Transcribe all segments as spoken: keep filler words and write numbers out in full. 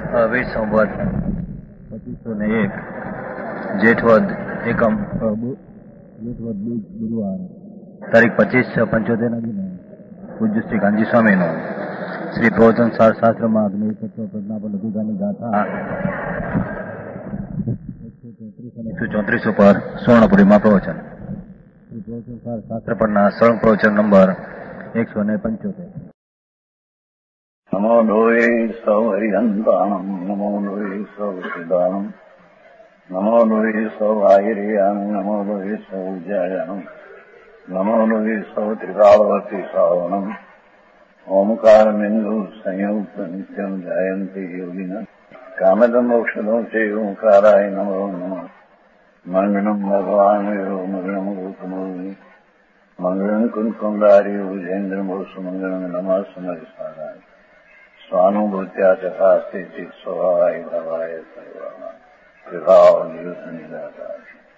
વીસ સંવત પચીસો ને એક જેઠવદ એકમ જેઠવદ ગુરુવાર તારીખ પચીસ છ પંચોતેર ના દિને પૂજ્ય શ્રી કાંજી સ્વામીનો શ્રી પ્રવચન સાર શાસ્ત્રમાં અગ્નિ તત્વ પ્રજ્ઞા પર લઘુગાની ગાથા એકસો ચોત્રીસ ઉપર સુવર્ણપુરીમાં પ્રવચન. શ્રી પ્રવચન સાર શાસ્ત્ર પરના સળંગ પ્રવચન નંબર એકસો ને પંચોતેર. નમો લોહે સૌ હરિહંતાણમ નમો લોહે સૌ સિદ્ધાણમ નમો લોહે સૌ આયર્યામ નમો લોહે સૌ જયામ નમો લોહે સૌ ત્રિકાળવતી શ્રાવણમ ઓમકાર બિંદુ સંયુક્ત નિત્યમ જયંતી યોગિન કામદમ મોક્ષદો છે ઓંકારાય નમો નમઃ. મંગળમ ભગવાન મંગળમ ગૌતમોની મંગળમ કુંકુંદારી ભુજેન્દ્ર મોસુ મંગળમ નમઃ સમરિસારાય સ્વાનુભૂત્યા ચકાસ્તે ચિત સ્વભાવાય ભવાય સર્વમાં વિભાવ નિયુત નિરાકાર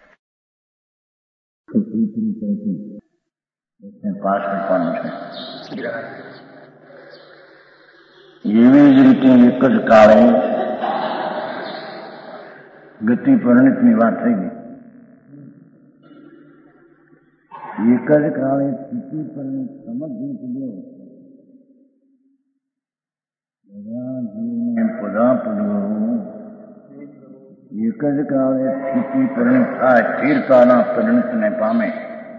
પાસ કરવાનું છે. એવી જ રીતે એક જ કાળે ગતિ પરિણિતની વાત થઈ ગઈ. એક જ કાળે સ્થિતિ પરિણિત સમજ પૂજ્યો પદા પૂજવું એક જ કાળે સ્થિતિ પરિણિત થાય સ્થિરતાના પરિણિતને પામે.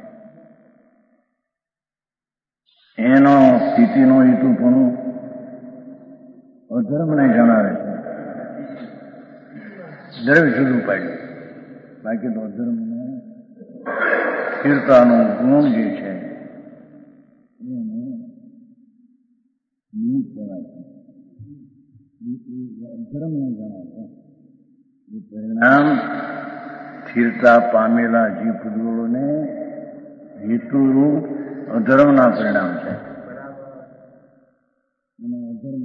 એનો સ્થિતિનો હેતુ પણ અધર્મને જણાવે છે. દ્રવ્ય જુદું પાડ્યું, બાકી તો અધર્મનો સ્થિરતાનો ગુણ જે છે એને નિમિત્ત કહેવાય છે. અધર્મને જણાવે છે. પરિણામ સ્થિરતા પામેલા જીવ પૂજ્યોને હેતુરૂપ અધર્મના પરિણામ છે. અને અધર્મ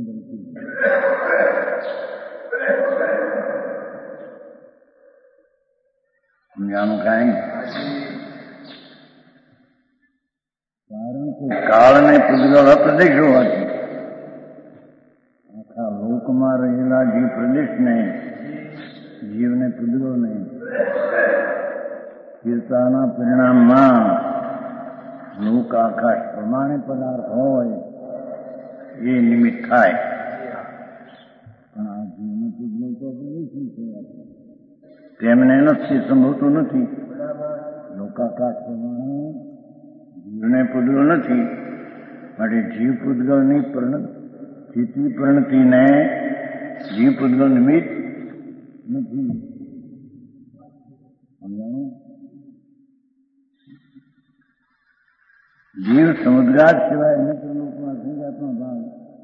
સમજાનું કાંઈ કારણ કે કાળને પૂજગલ અપ્રદેશ હોવાથી આખા લોકમાં રહેલા જીવ પ્રદેશને જીવને પૂજગલને સ્થિરતાના પરિણામમાં લોક આકાશ પ્રમાણે પદાર્થ હોય એ નિમિત્ત થાય. પણ આ જીવને પૂજગલ તો પ્રદેશ છે, તેમને નથી સંભવતું નથી. લોકાકાશ પ્રમાણે જીવને પૂજગલ નથી, માટે જીવ પૂજગલની સ્થિતિ પરિણતિને જીવ પૂજગલ નિમિત્ત નથી. જીવ સમુદ્રાજ સિવાય અનેક લોકોના સંગાતમાં ભાવ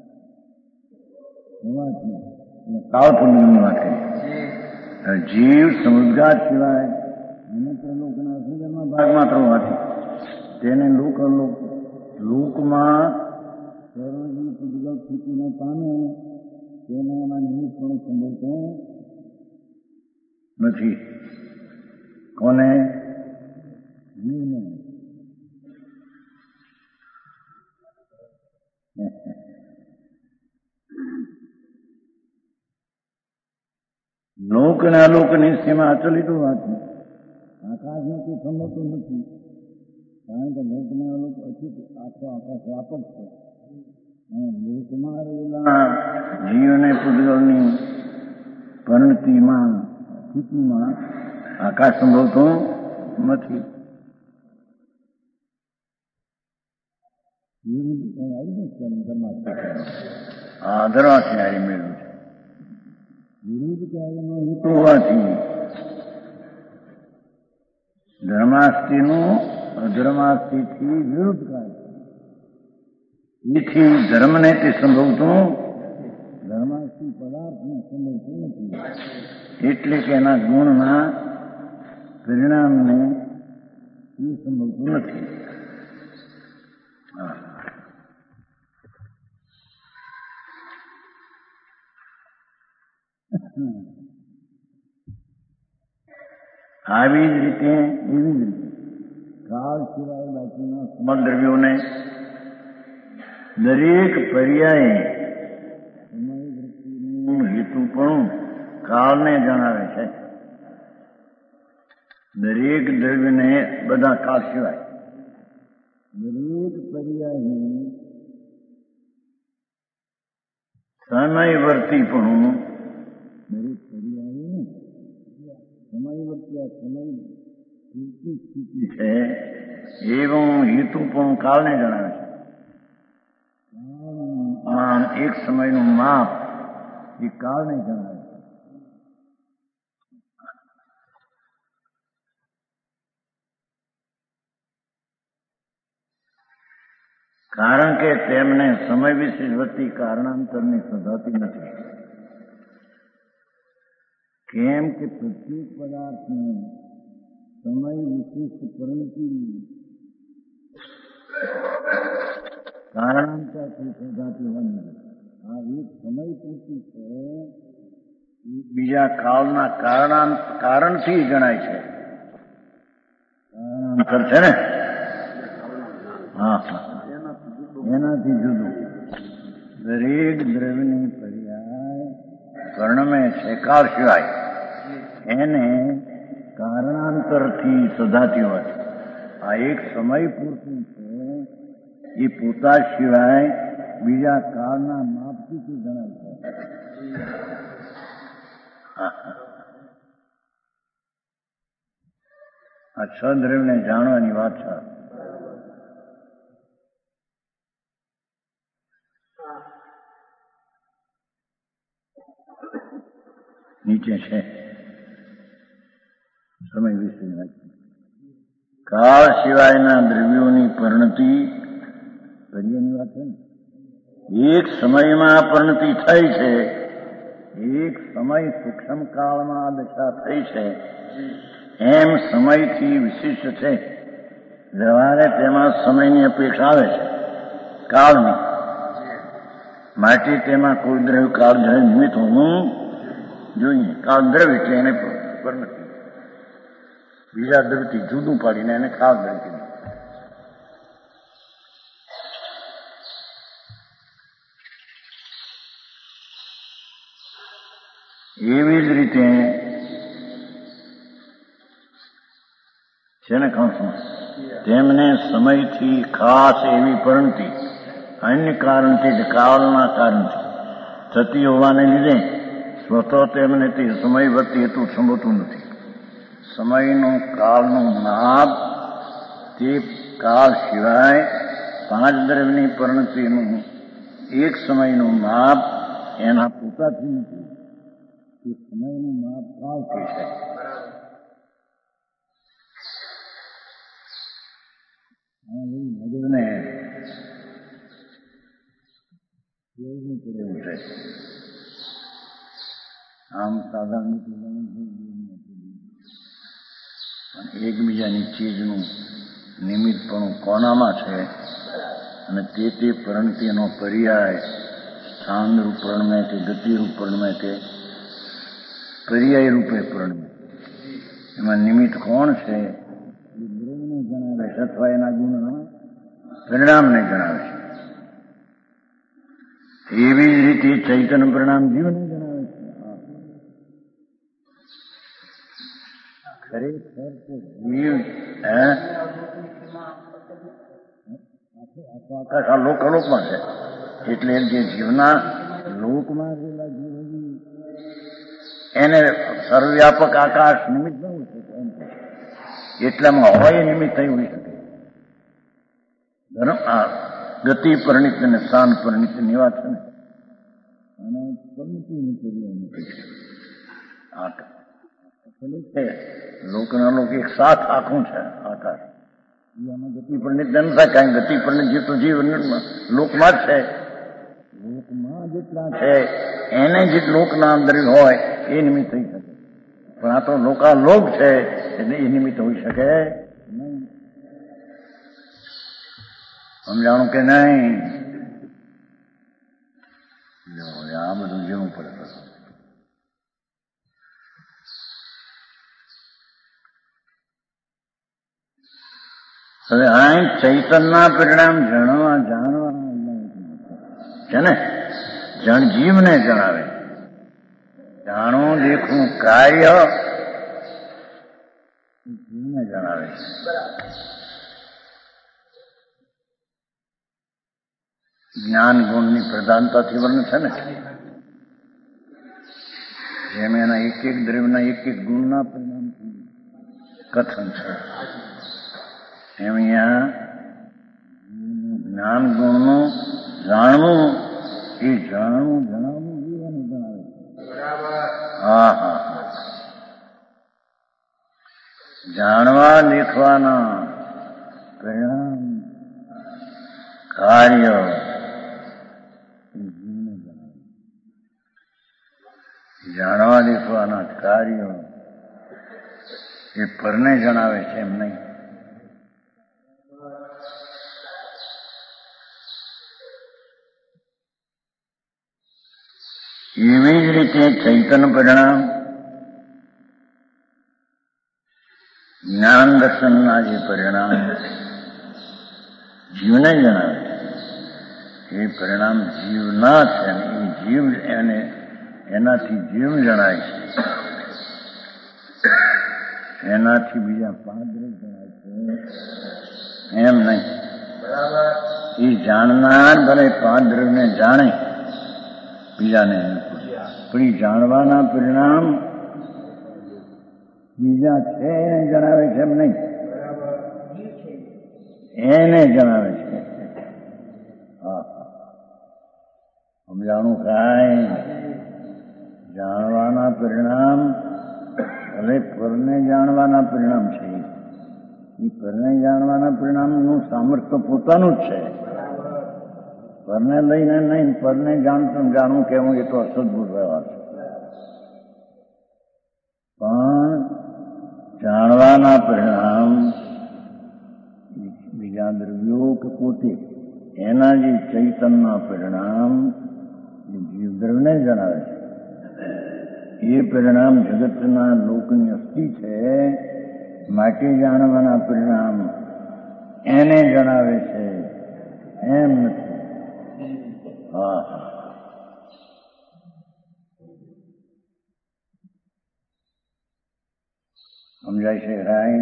હોવાથી કાળ પૂર્ણિમની વાત કરી. જીવ સમુદ્રાજ સિવાય અનેક લોકોના સંગાતમાં ભાગ માત્ર હોવાથી તેને લોક લોકમાં સર્વજીવ પૂજગલ સ્થિતિને પામે તેને એમાં નિમિત્ત પણ સંભવતો નથી. કોને? જીવને. લોક અને અલોકની સીમા અચલિત હોવાથી આકાશને કોઈ સંભવતું નથી. કારણ કે લોક ને અલોક અચિત આખો આકાશ વ્યાપક છે. અને લોકમાં રહેલા જીવને પૂજગલની પરિણતિમાં સ્થિતિમાં આકાશ સંભવતો નથી. આ ધર્માથી મેળવ્યું છે. વિરુદ્ધ કાર્યનો હેતુ હોવાથી ધર્માસ્થિનું અધર્માસ્થિથી વિરુદ્ધ કાર્ય. એથી ધર્મને તે સંભવતું ધર્માસ્થિ પદાર્થને સંભવતું નથી. એટલે કે એના ગુણના પરિણામને એ સંભવતું નથી. આવી જ રીતે એવી જ રીતે કાળ સિવાય બાકીના સમગ્ર દ્રવ્યોને દરેક પર્યાયે તમારી વૃત્તિનું હેતુપણું કાળને જણાવે છે. દરેક દ્રવ્યને બધા કાળ સિવાય દરેક પર્યાયની સમયવર્તીપણું દરેક પર્યાયની સમયવર્તી આ સમય પૂરતી સ્થિતિ છે એવું હેતુપણું કાળને જણાવે છે. આમ એક સમયનું માપ એ કાળને જણાવે છે. કારણ કે તેમને સમય વિશેષ વતી કારણાંતરની સધાતી નથી. કેમ કે પ્રત્યેક પદાર્થને સમય વિશિષ્ટ પરિણતિ કારણાંતરથી સધાતી હોય. આ એક સમય પૂરતી છે બીજા કાળના કારણાંત કારણથી જણાય છે. કારણાંતર છે ને હા એનાથી જુદું. દરેક દ્રવ્યની પર્યાય વર્ણમે છે કાળ સિવાય એને કારણાંતરથી સધાતી હોય. આ એક સમય પૂરતું છે એ પોતા સિવાય બીજા કાળના માપથી જણાય છે. આ છ દ્રવ્યને જાણવાની વાત છે. નીચે છે સમય વિશે કાળ સિવાયના દ્રવ્યોની પરિણતિ પર્યાયની વાત છે ને. એક સમયમાં પરિણતિ થઈ છે. એક સમય સૂક્ષ્મ કાળમાં આ દશા થઈ છે. એમ સમયથી વિશિષ્ટ છે. વ્યવહારે તેમાં સમયની અપેક્ષા આવે છે કાળની. માટે તેમાં કોઈ દ્રવ્ય કાળ દ્રવ્ય નિમિત્ત હોવું જોઈએ. કાળ દ્રવ્ય છે એને પરિણતિ બીજા દ્રવ્યથી જુદું પાડીને એને કાળ દ્રવ્ય કીધું. એવી જ રીતે છે ને કૌંસમાં તેમને સમયથી ખાસ એવી પરિણતિ અન્ય કારણથી જ કાળના કારણથી થતી હોવાને લીધે સ્વતઃ તેમને તે સમય વર્તી હેતુ સંભવતું નથી. સમયનું કાળનું માપ તે કાળ સિવાય પાંચ દ્રવ્યની પરિણતિનું એક સમયનું માપ એના પોતાથી નથી. તે સમયનું માપ કાળથી છે. મગજને કેવું પડે એવું છે. આમ સાધારણ એકબીજાની ચીજનું નિમિત્તપણું કોનામાં છે અને તે તે પરિણતિનો પર્યાય સ્થાન રૂપ પરિણમે કે ગતિ રૂપ પરિણમે કે પર્યાય રૂપે પરિણમે એમાં નિમિત્ત કોણ છે એ દ્રવ્યને જણાવે છે અથવા એના ગુણના પરિણામને જણાવે છે. એવી જ રીતે ચૈતન્ય પરિણામ જીવને જણાવે છે. ખરેખર તો જીવ આકાશ આ લોક અલોકમાં છે. એટલે જે જીવના લોકમાં રહેલા જીવ એને સર્વવ્યાપક આકાશ નિમિત્ત ન હોઈ શકે એમ એટલામાં હોય નિમિત્ત થઈ હોઈ શકે. ગતિ પરિણિત અને સ્થાન પરિણિત ની વાત છે ને અને પરિણતિની પર્યાયની છે. લોકના લોક એક સાથ આખું છે આકાશ. આમાં ગતિ પરિણિત ન થાય કારણ ગતિ પરિણિત જીવ તો જીવ લોકમાં જ છે. લોકમાં જેટલા છે એને જે લોકના અંદર હોય એ નિમિત્ત થઈ શકે. પણ આ તો લોકા લોક છે એટલે એ નિમિત્ત હોઈ શકે નહીં. સમજાણું કે નહીં? આ બધું જેવું પડે. હવે આ ચૈતનના પરિણામ જાણવા જાણવા છે ને જણ જીવને જણાવે. જાણવું દેખવું કાર્ય જીવને જણાવે છે. જ્ઞાન ગુણની પ્રધાનતાથી વર્ણ છે ને, જેમ એના એક એક દ્રવ્યના એક એક ગુણના પરિણામથી કથન છે, એમ અહીંયા જ્ઞાન ગુણનું જાણવું એ જાણવું જણાવવું જીવન જણાવે છે. હા હા જાણવા લેખવાના પરિણામ કાર્ય જીવને જણાવે. જાણવા લેખવાના કાર્યો એ પરને જણાવે છે એમ નહીં. એવી જ રીતે ચૈતન્ય પરિણામ જ્ઞાન દર્શનના જે પરિણામ જીવને જણાવે છે એ પરિણામ જીવના છે અને એ જીવ એને એનાથી જીવ જણાય છે, એનાથી બીજા પાદ્ર જણાય છે એમ નહીં. એ જાણનાર ભલે પાદ્રને જાણે બીજાને પણ એ જાણવાના પરિણામ બીજા છે એને જણાવે છે એમ નહીં, એને જણાવે છે. હા સમજાણું કાંઈ જાણવાના પરિણામ ભલે પરને જાણવાના પરિણામ છે, એ પરને જાણવાના પરિણામનું સામર્થ્ય પોતાનું જ છે. પરને લઈને નહીં, પરને જાણતું જાણવું કહેવું એ તો અસદભૂત વ્યવહાર છે. પણ જાણવાના પરિણામ બીજા દ્રવ્યો કે પોતે એના જે ચૈતનના પરિણામ જીવ દ્રવ્યને જણાવે છે. એ પરિણામ જગતના લોકની અસ્થિ છે માટે જાણવાના પરિણામ એને જણાવે છે એમ નથી. હા સમજાય છે રાય?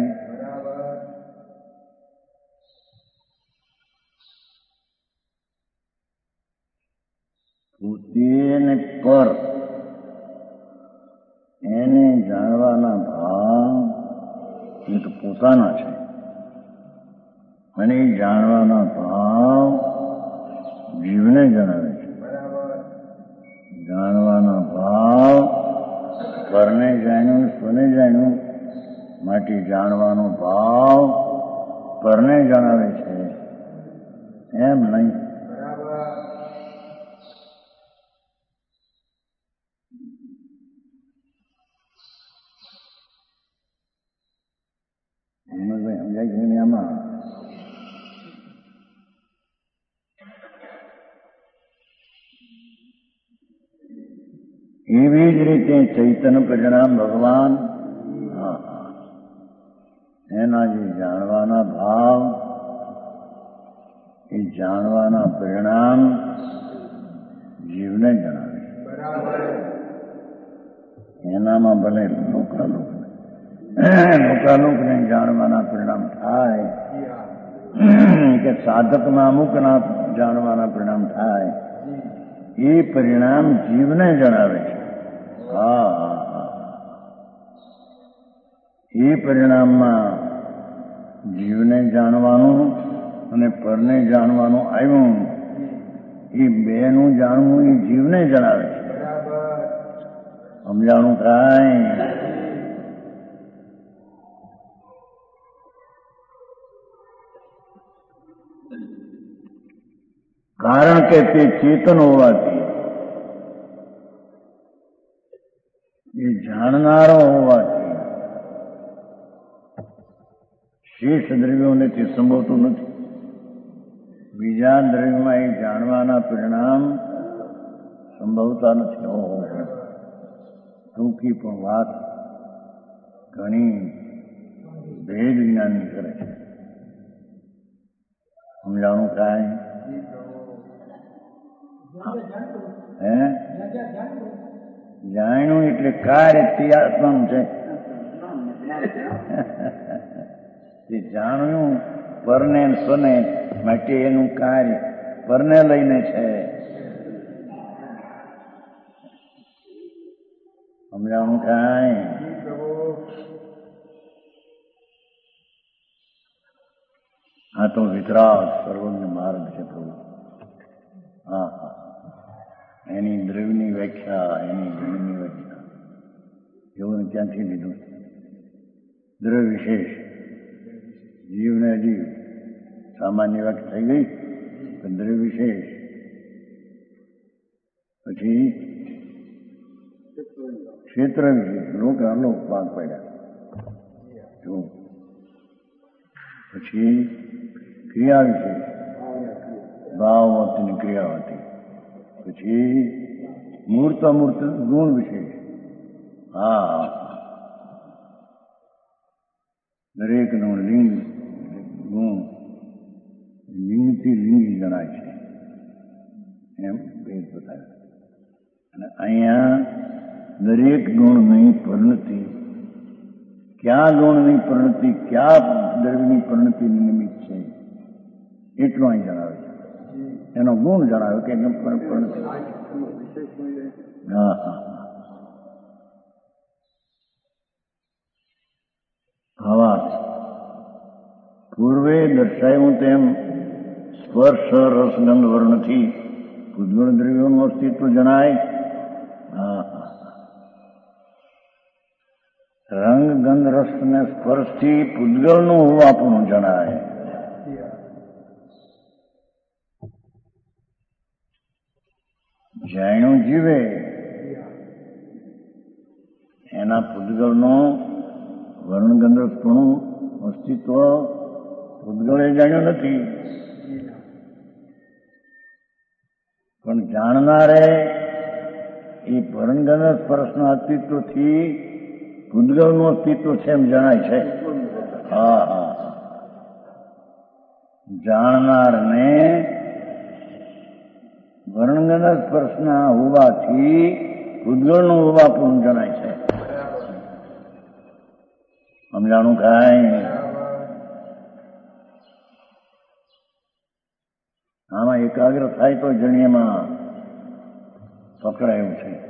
પોતે ને પર એને જાણવાના ભાવ એ તો પોતાના છે, અને એ જાણવાના ભાવ જીવને જણાવે છે. જાણવાના ભાવ પરને જાણ્યું સ્વને જાણ્યું માટે જાણવાનો ભાવ પરને જણાવે છે એમ નહીં. સમજાય છે ને આમાં? એવી જ રીતે ચૈતન્ય પરિણામ ભગવાન એના જે જાણવાના ભાવ એ જાણવાના પરિણામ જીવને જણાવે છે. એનામાં ભલે લોકાલોક લોકાલોકને જાણવાના પરિણામ થાય કે સાધકના અમુકના જાણવાના પરિણામ થાય, એ પરિણામ જીવને જણાવે છે. હા હા એ પરિણામમાં જીવને જાણવાનું અને પરને જાણવાનું આવ્યું, એ બેનું જાણવું એ જીવને જણાવે છે. સમજાણું કાંઈ? કારણ કે તે ચેતન હોવાથી, એ જાણનારો હોવાથી શેષ દ્રવ્યોને તે સંભવતું નથી. બીજા દ્રવ્યમાં એ જાણવાના પરિણામ સંભવતા નથી. ઓહો ટૂંકી પણ વાત ઘણી ભેદ જ્ઞાની કરે છે. સમજાણું કાંઈ? હે જાણ્યું એટલે કાર્ય તે આત્માનું છે. તે જાણ્યું પરને સ્વને માટે એનું કાર્ય પરને લઈને છે. સમજાણું કાંઈ? આ તો વિતરાગ સર્વજ્ઞ માર્ગ છે પ્રભુ. હા હા, એની દ્રવ્યની વ્યાખ્યા, એની ગુણની વ્યાખ્યા એવું ક્યાંથી લીધું? દ્રવ્ય વિશેષ, જીવ ને અજીવ, સામાન્ય વ્યાખ્યા થઈ ગઈ. દ્રવ્ય વિશેષ પછી ક્ષેત્ર વિશેષ, લોક અલોક ભાગ પડ્યા. પછી ક્રિયા વિશેષ, ભાવ હતી ક્રિયા હતી. પછી મૂર્ત અમૂર્ત ગુણ વિશેષ. હા, દરેકનો લિંગ ગુણ લિંગથી લિંગી જણાય છે એમ ભેદ બતાવ્યો. અને અહીંયા દરેક ગુણની પરિણતિ, ક્યાં ગુણની પરિણતિ, ક્યાં દ્રવ્યની પરિણતિની નિમિત્ત છે એટલું અહીં જણાવે છે. એનો ગુણ જણાવ્યો કે એકદમ પરિણતિ. હા હા, હવા પૂર્વે દર્શાવ્યું તેમ સ્પર્શ રસગંધ વર્ણથી પૂતગળ દ્રવ્યોનું અસ્તિત્વ જણાય. હા, રંગ ગંધ રસ ને સ્પર્શથી પૂતગળનું હોવાપણું જણાય. જાણ્યું જીવે એના પૂતગળનું વર્ણગંધ રસપણું અસ્તિત્વ પૂતગળે જાણ્યું નથી, પણ જાણનારે એ વર્ણગંધ સ્પર્શના અસ્તિત્વથી પૂતગળનું અસ્તિત્વ છે એમ જણાય છે. હા હા, જાણનારને વર્ણગંધ સ્પર્શના હોવાથી પૂતગળનું હોવાપણું જણાય છે. સમજાણું કાંઈ? આમાં એકાગ્ર થાય તો જણીએમાં પકડાયું છે.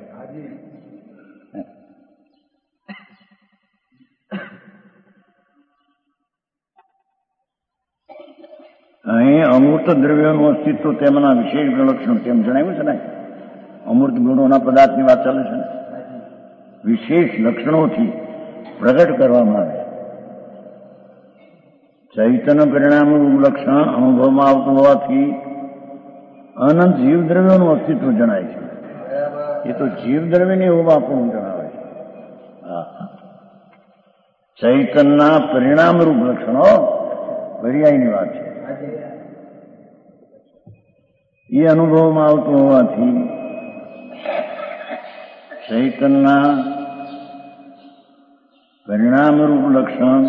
અહીં અમૂર્ત દ્રવ્યોનું અસ્તિત્વ તેમના વિશેષ લક્ષણ તેમ જણાવ્યું છે ને. અમૂર્ત ગુણોના પદાર્થની વાત ચાલે છે ને. વિશેષ લક્ષણોથી પ્રગટ કરવામાં આવે. ચૈતન્ય પરિણામનું લક્ષણ અનુભવમાં આવતું હોવાથી અનંત જીવ દ્રવ્યોનું અસ્તિત્વ જણાય છે. એ તો જીવ દ્રવ્યની હોવાપણું જણાવે છે. હા, ચૈતનના પરિણામરૂપ લક્ષણો પર્યાયની વાત છે. એ અનુભવમાં આવતું હોવાથી ચૈતનના પરિણામરૂપ લક્ષણ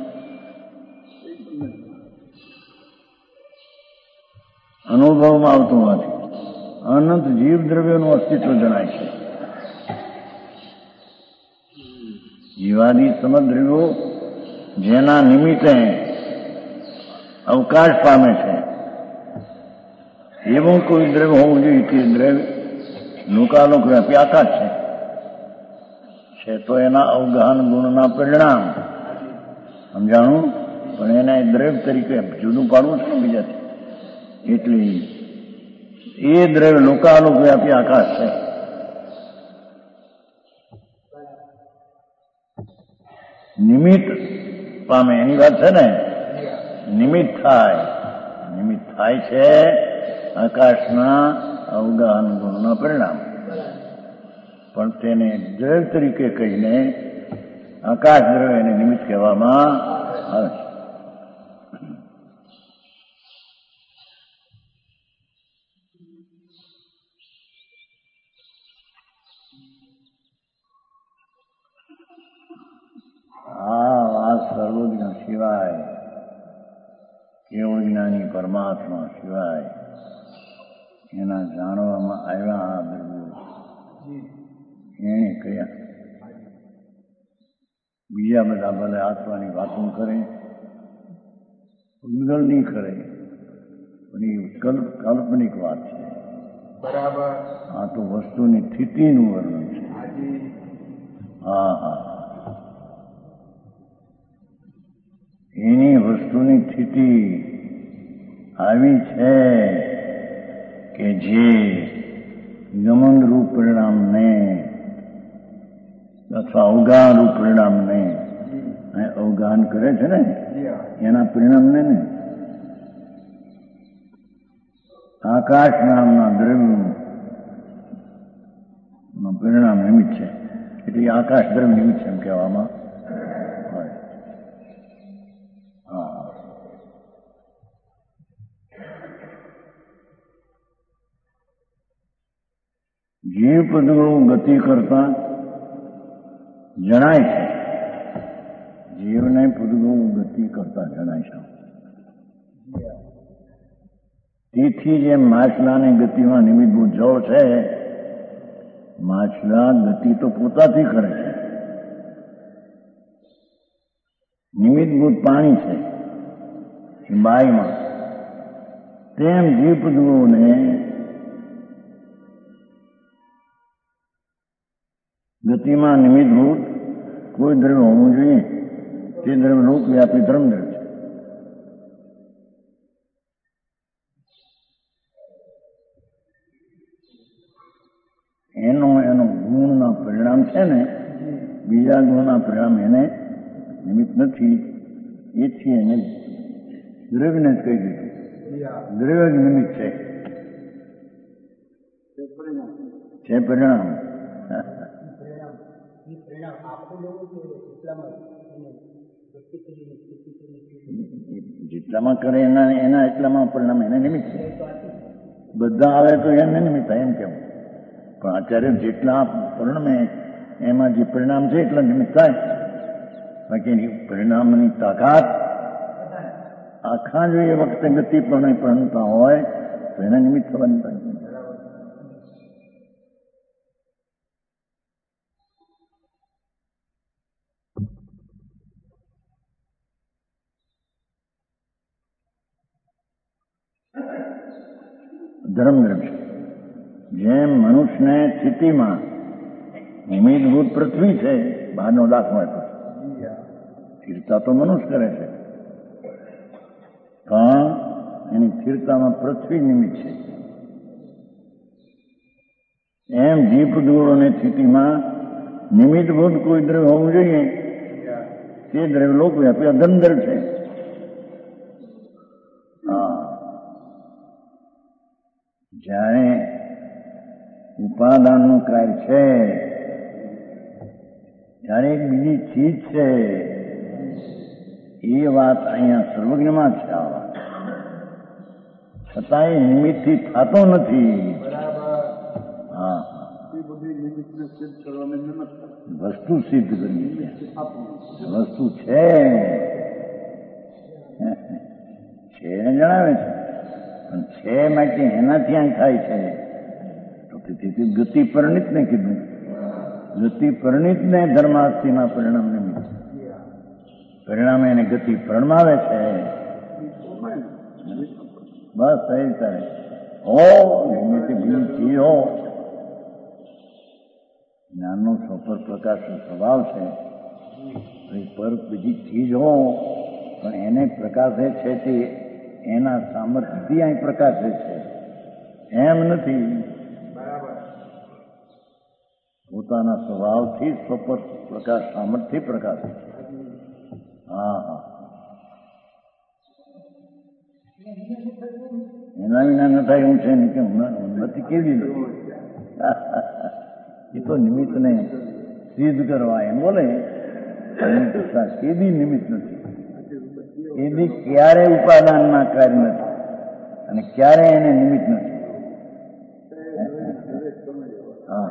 અનુભવમાં આવતું હોવાથી અનંત જીવ દ્રવ્યોનું અસ્તિત્વ જણાય છે. જીવાદી સમદ્રવ્યો જેના નિમિત્તે અવકાશ પામે છે એવું કોઈ દ્રવ્ય હોવું જોઈએ કે દ્રવ્ય લોકાલોક વ્યાપી આકાશ છે છે તો એના અવગાહન ગુણના પરિણામ સમજાણું. પણ એને દ્રવ્ય તરીકે જુદું પાડવું છે બીજાથી. એટલે એ દ્રવ્ય લોકાલોક વ્યાપી આકાશ છે. નિમિત્ત પામે એની વાત છે ને. નિમિત્ત થાય, નિમિત્ત થાય છે આકાશના અવગાહન ગુણના પરિણામ. પણ તેને દ્રવ્ય તરીકે કહીને આકાશ દ્રવ્ય એને નિમિત્ત કહેવામાં આવે છે. આ વાત સર્વજ્ઞ સિવાય, કેવળ જ્ઞાની પરમાત્મા સિવાય એના જાણવામાં આવ્યા આ દ્રવ્યો એને કહ્યા. બીજા બધા ભલે આત્માની વાતો કરે, ઉલ્લલ નહીં કરે, પણ એ કલ્પ કાલ્પનિક વાત છે. બરાબર. આ તો વસ્તુની સ્થિતિનું વર્ણન છે. હા હા એની વસ્તુની સ્થિતિ આવી છે કે જે ગમનરૂપ પરિણામને અથવા અવગાહનરૂપ પરિણામને અવગાહન કરે છે ને એના પરિણામને ને આકાશ નામના દ્રવ્યનું પરિણામ નિમિત્ત છે. એટલે આકાશ દ્રવ્ય નિમિત્ત છે એમ કહેવામાં હોય. હા જીવ પદો ગતિ કરતા જણાય છે. જીવને પદો ગતિ કરતા જણાય છે. તેથી જે માછલાની ગતિમાં નિમિત્તભૂત જળ છે, માછલા ગતિ તો પોતાથી કરે છે, નિમિત્તભૂત પાણી છે એ બાઈમાં, તેમ જીવપદુઓને ગતિમાં નિમિત્તભૂત કોઈ દ્રવ્ય હોવું જોઈએ. તે દ્રવ્ય લોકવ્યાપી ધર્મદ્રવ્ય છે. એનો એનો ગુણના પરિણામ છે ને, બીજા ગુણના પરિણામ એને નિમિત્ત નથી. એથી એને દ્રવ્યને જ કહી દીધું. દ્રવ્ય જ નિમિત્ત છે, છે પરિણામ. જેટલામાં કરે એના એના એટલામાં પરિણામ એને નિમિત્ત છે. બધા આવે તો એને નિમિત્ત એમ કેવું. પણ આચાર્ય જેટલા પરિણામે એમાં જે પરિણામ છે એટલા નિમિત્ત થાય. બાકી પરિણામની તાકાત આખા જો એ વખતે ગતિ પણ પ્રણતા હોય તો એને નિમિત્ત થવાની થાય. ધર્મદ્રવ્ય જેમ મનુષ્યને સ્થિતિમાં નિમિત્તભૂત પૃથ્વી છે, બહારનો દાખલો આપ્યો. સ્થિરતા તો મનુષ્ય કરે છે, પણ એની સ્થિરતામાં પૃથ્વી નિમિત્ત છે. એમ જીવપદુઓની સ્થિતિમાં નિમિત્તભૂત કોઈ દ્રવ્ય હોવું જોઈએ. તે દ્રવ્ય લોકવ્યાપી અધંધર છે. જ્યારે ઉપાદાનનું કાર્ય છે, જ્યારે એક બીજી ચીજ છે, એ વાત અહીંયા સર્વજ્ઞમાં છે. આ વાત છતાંય નિમિત્તથી થતો નથી. હા વસ્તુ સિદ્ધ કરવી વસ્તુ છે છે એને જણાવે છે. પણ છે માટે એનાથી અહીં થાય છે તો તેથી ગતિ પરિણિતને કીધું. ગતિ પરિણિતને ધર્માર્થીના પરિણામ નિમિત્ત પરિણામે એને ગતિ પરમાવે છે. બસ થઈ થાય હો નિમિત્ત બીજી હો. જ્ઞાનનો સફર પ્રકાશનો સ્વભાવ છે. પર બીજી ચીજ હો પણ એને પ્રકાશે છે તે એના સામર્થ્યથી અહીં પ્રકાશે છે, એમ નથી. પોતાના સ્વભાવથી સ્વપર પ્રકાશ સામર્થ્ય પ્રકાશે છે. હા હા એના વિના ન થાય એવું છે ને કે નથી કેવી નથી. એ તો નિમિત્તને સિદ્ધ કરવા એમ બોલે. કેદી નિમિત્ત નથી. એની ક્યારે ઉપાદાનના કાર્ય નથી અને ક્યારે એને નિમિત્ત નથી. હા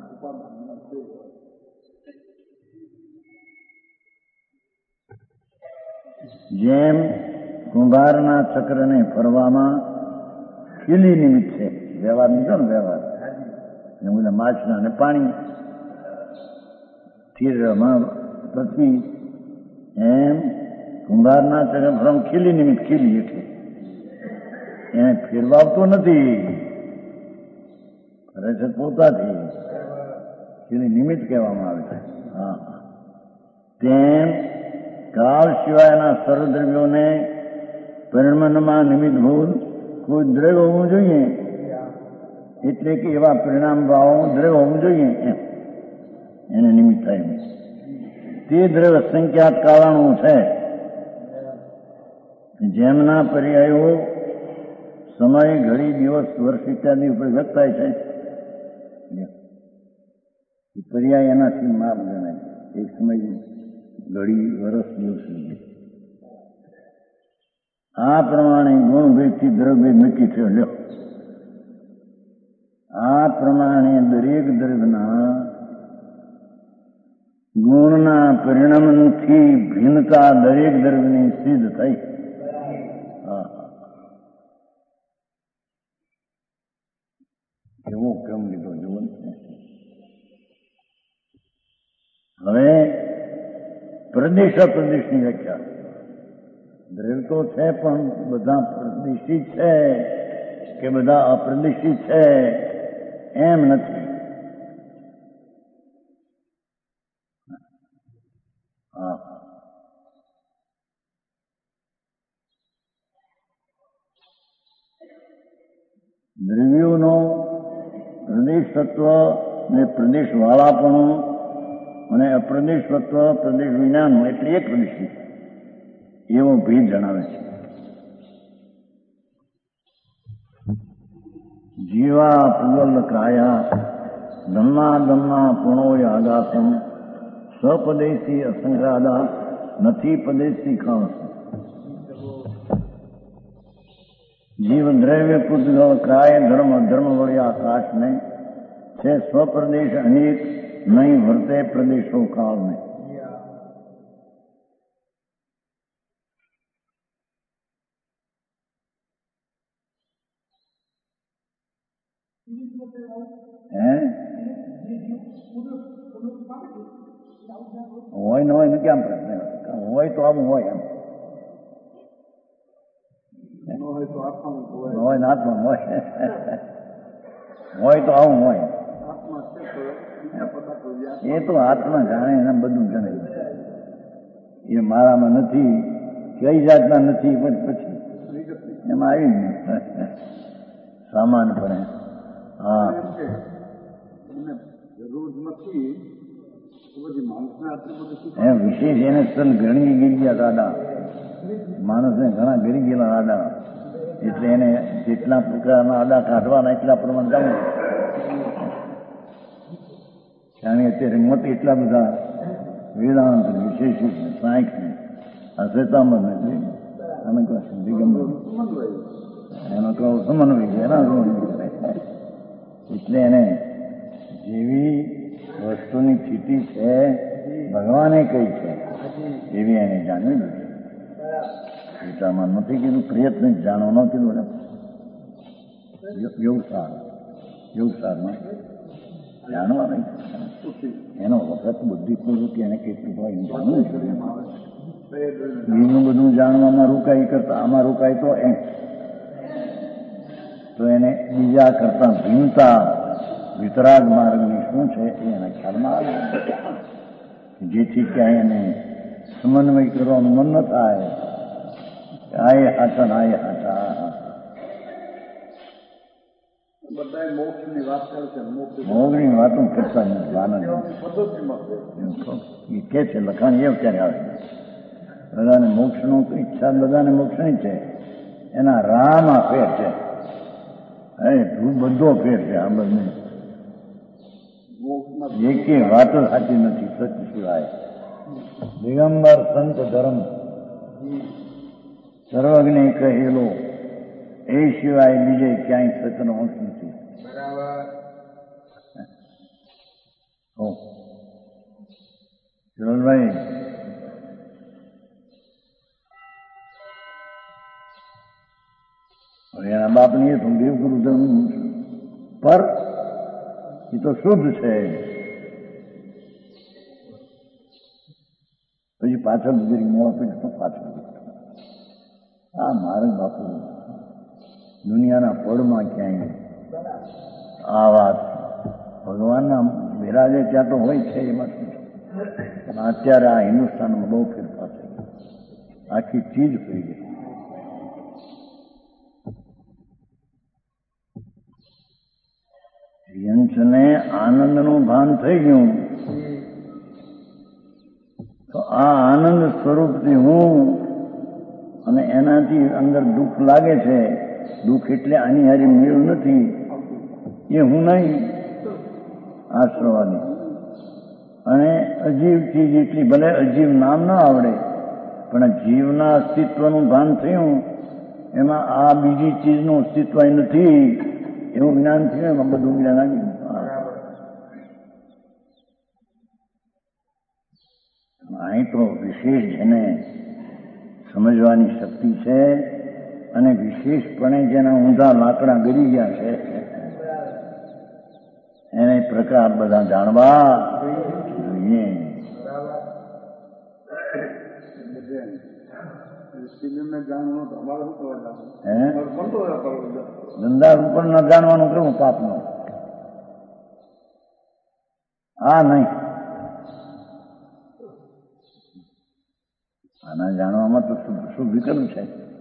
જેમ કુંભારના ચક્રને ફરવામાં ખીલી નિમિત્ત છે. વ્યવહાર નીકળો ને વ્યવહાર એ બધા માછલા અને પાણી સ્થિર રમા પૃથ્વી એમ કુંભારના ચરણફ્રમ ખીલી નિમિત્ત ખીલી એટલે એને ફેરવાવતો નથી, કરે છે પોતાથી, ખીલી નિમિત્ત કહેવામાં આવે છે. હા, તેમ કાળ સિવાયના સર્વદ્રવ્યોને પરિણમનમાં નિમિત્તભૂત કોઈ દ્રવ્ય હોવું જોઈએ, એટલે કે એવા પરિણામ ભાવો દ્રવ્ય હોવું જોઈએ એમ એને નિમિત્ત થાય. તે દ્રવ્ય સંખ્યાત કારણો છે જેમના પર્યાયો સમય, ઘડી, દિવસ, વર્ષ ઇત્યાદિ ઉપર વ્યક્ત થાય છે. પર્યાય એનાથી માપ ગણાય. એક સમય, ઘડી, વર્ષ, દિવસ. આ પ્રમાણે ગુણભેદથી દ્રવ્યભેદ નક્કી થયો. લ્યો, આ પ્રમાણે દરેક દ્રવ્યના ગુણના પરિણામથી ભિન્નતા દરેક દ્રવ્યની સિદ્ધ થઈ. એવો ક્રમ લીધો જીવન. હવે પ્રદેશ અપ્રદેશની વ્યાખ્યા. દ્રવ્ય તો છે પણ બધા પ્રદેશિત છે કે બધા અપ્રદેશિત છે એમ નથી. હા, દ્રવ્યોનો પ્રદેશ તત્વ ને પ્રદેશ વાળાપણું અને અપ્રદેશ તત્વ પ્રદેશ વિજ્ઞાન એટલે એક પ્રદેશિત એવો ભેદ જણાવે છે. જીવા પુગલ કાયા ધમ્મા ધમ્મા પુણોય આગાસમ સ્વપદેશી અસંગ્રાદા નથી પદેશી ખાણ. જીવ દ્રવ્ય પુદ્ગલ કાય ધર્મ ધર્મ વળી આકાશને છે સ્વપ્રદેશ અનેક નહીં વર્તે પ્રદેશો કાળને. હે હોય ને હોય ને કેમ પ્રશ્ન હોય તો આવું હોય એમ હોય ને આત્મા હોય હોય તો આવું હોય. એ તો આત્મા જાણે એને બધું જાણે. એ મારામાં નથી, કઈ જાતના નથી, પણ પછી એમાં આવી સામાન પડે. હા, એમ વિશેષ એને સ્તન ઘણી ગઈ ગયા દાદા. માણસને ઘણા ગરી ગયેલા આડા, એટલે એને જેટલા પ્રકારના આડા કાઢવાના એટલા પ્રમાણે જવું. કારણ કે અત્યારે મત એટલા બધા વેદાંત વિશેષિત સાંખ્ય આ શ્વેતાંબર ને આને કહો દિગંબર એનો કહો સમન્વય છે એના એટલે એને જેવી વસ્તુની સ્થિતિ છે ભગવાને કઈ છે એવી એને જાણવી જોઈએ. ગીતામાં નથી કીધું પ્રયત્ન જાણો ન કીધું ને. યોગસાર યોગસારમાં જાણવા નહીં, એનો વખત બુદ્ધિપૂર્વક એને કેટલું હોય એમ જાણવું જોઈએ. બીજું બધું જાણવામાં રોકાઈ કરતા આમાં રોકાય તો એમ તો એને બીજા કરતા ભિન્નતા વિતરાગ માર્ગની શું છે એ એના ખ્યાલમાં આવે, જેથી ક્યાંય એને સમન્વય કરવાનું મન ન થાય. આય હાથન આય હાથા બધા મોક્ષની વાત કરે છે. મોક્ષની વાતો કરતા નથી. આનંદ એ કે છે લખાણ એવું ક્યારે આવે. બધાને મોક્ષનો ઈચ્છા બધાને મોક્ષની છે, એના રાહમાં ફેર છે. એ બધો ફેર છે. આ બધું એકે વાતો સાચી નથી સત્ય સિવાય. દિગંબર સંત ધર્મ સર્વજ્ઞ કહેલો એ સિવાય બીજે ક્યાંય સત્યનો અંશ નથી. ચરણભાઈ એના બાપની એ દેવગુરુ ધર્મ પર એ તો શુદ્ધ છે. પાછળ જરી મોં આપીને શું પાછળ આ મારે બાપુ દુનિયાના પળમાં ક્યાંય આ વાત ભગવાનના બિરાજે ત્યાં તો હોય છે એમાં શું છે. પણ અત્યારે આ હિન્દુસ્તાનમાં બહુ ફેરફાર થઈ ગયો, આખી ચીજ થઈ ગઈ. યંશને આનંદનું ભાન થઈ ગયું તો આ આનંદ સ્વરૂપથી હું અને એનાથી અંદર દુઃખ લાગે છે. દુઃખ એટલે આની હારી મેળ નથી, એ હું નહીં આશ્રવાની. અને અજીવ ચીજ એટલી ભલે અજીવ નામ ન આવડે પણ જીવના અસ્તિત્વનું ભાન થયું, એમાં આ બીજી ચીજનું અસ્તિત્વ નથી એવું જ્ઞાન થયું. એમાં બધું જ્ઞાન આવ્યું. અહીં તો વિશેષ જેને સમજવાની શક્તિ છે અને વિશેષપણે જેના ઊંધા લાકડા ગરી ગયા છે એને પ્રકાર બધા જાણવા જોઈએ. ધંધા ઉપર ન જાણવાનું કેવું પાપનું? આ નહીં, આના જાણવામાં તો શું વિકલ્પ છે?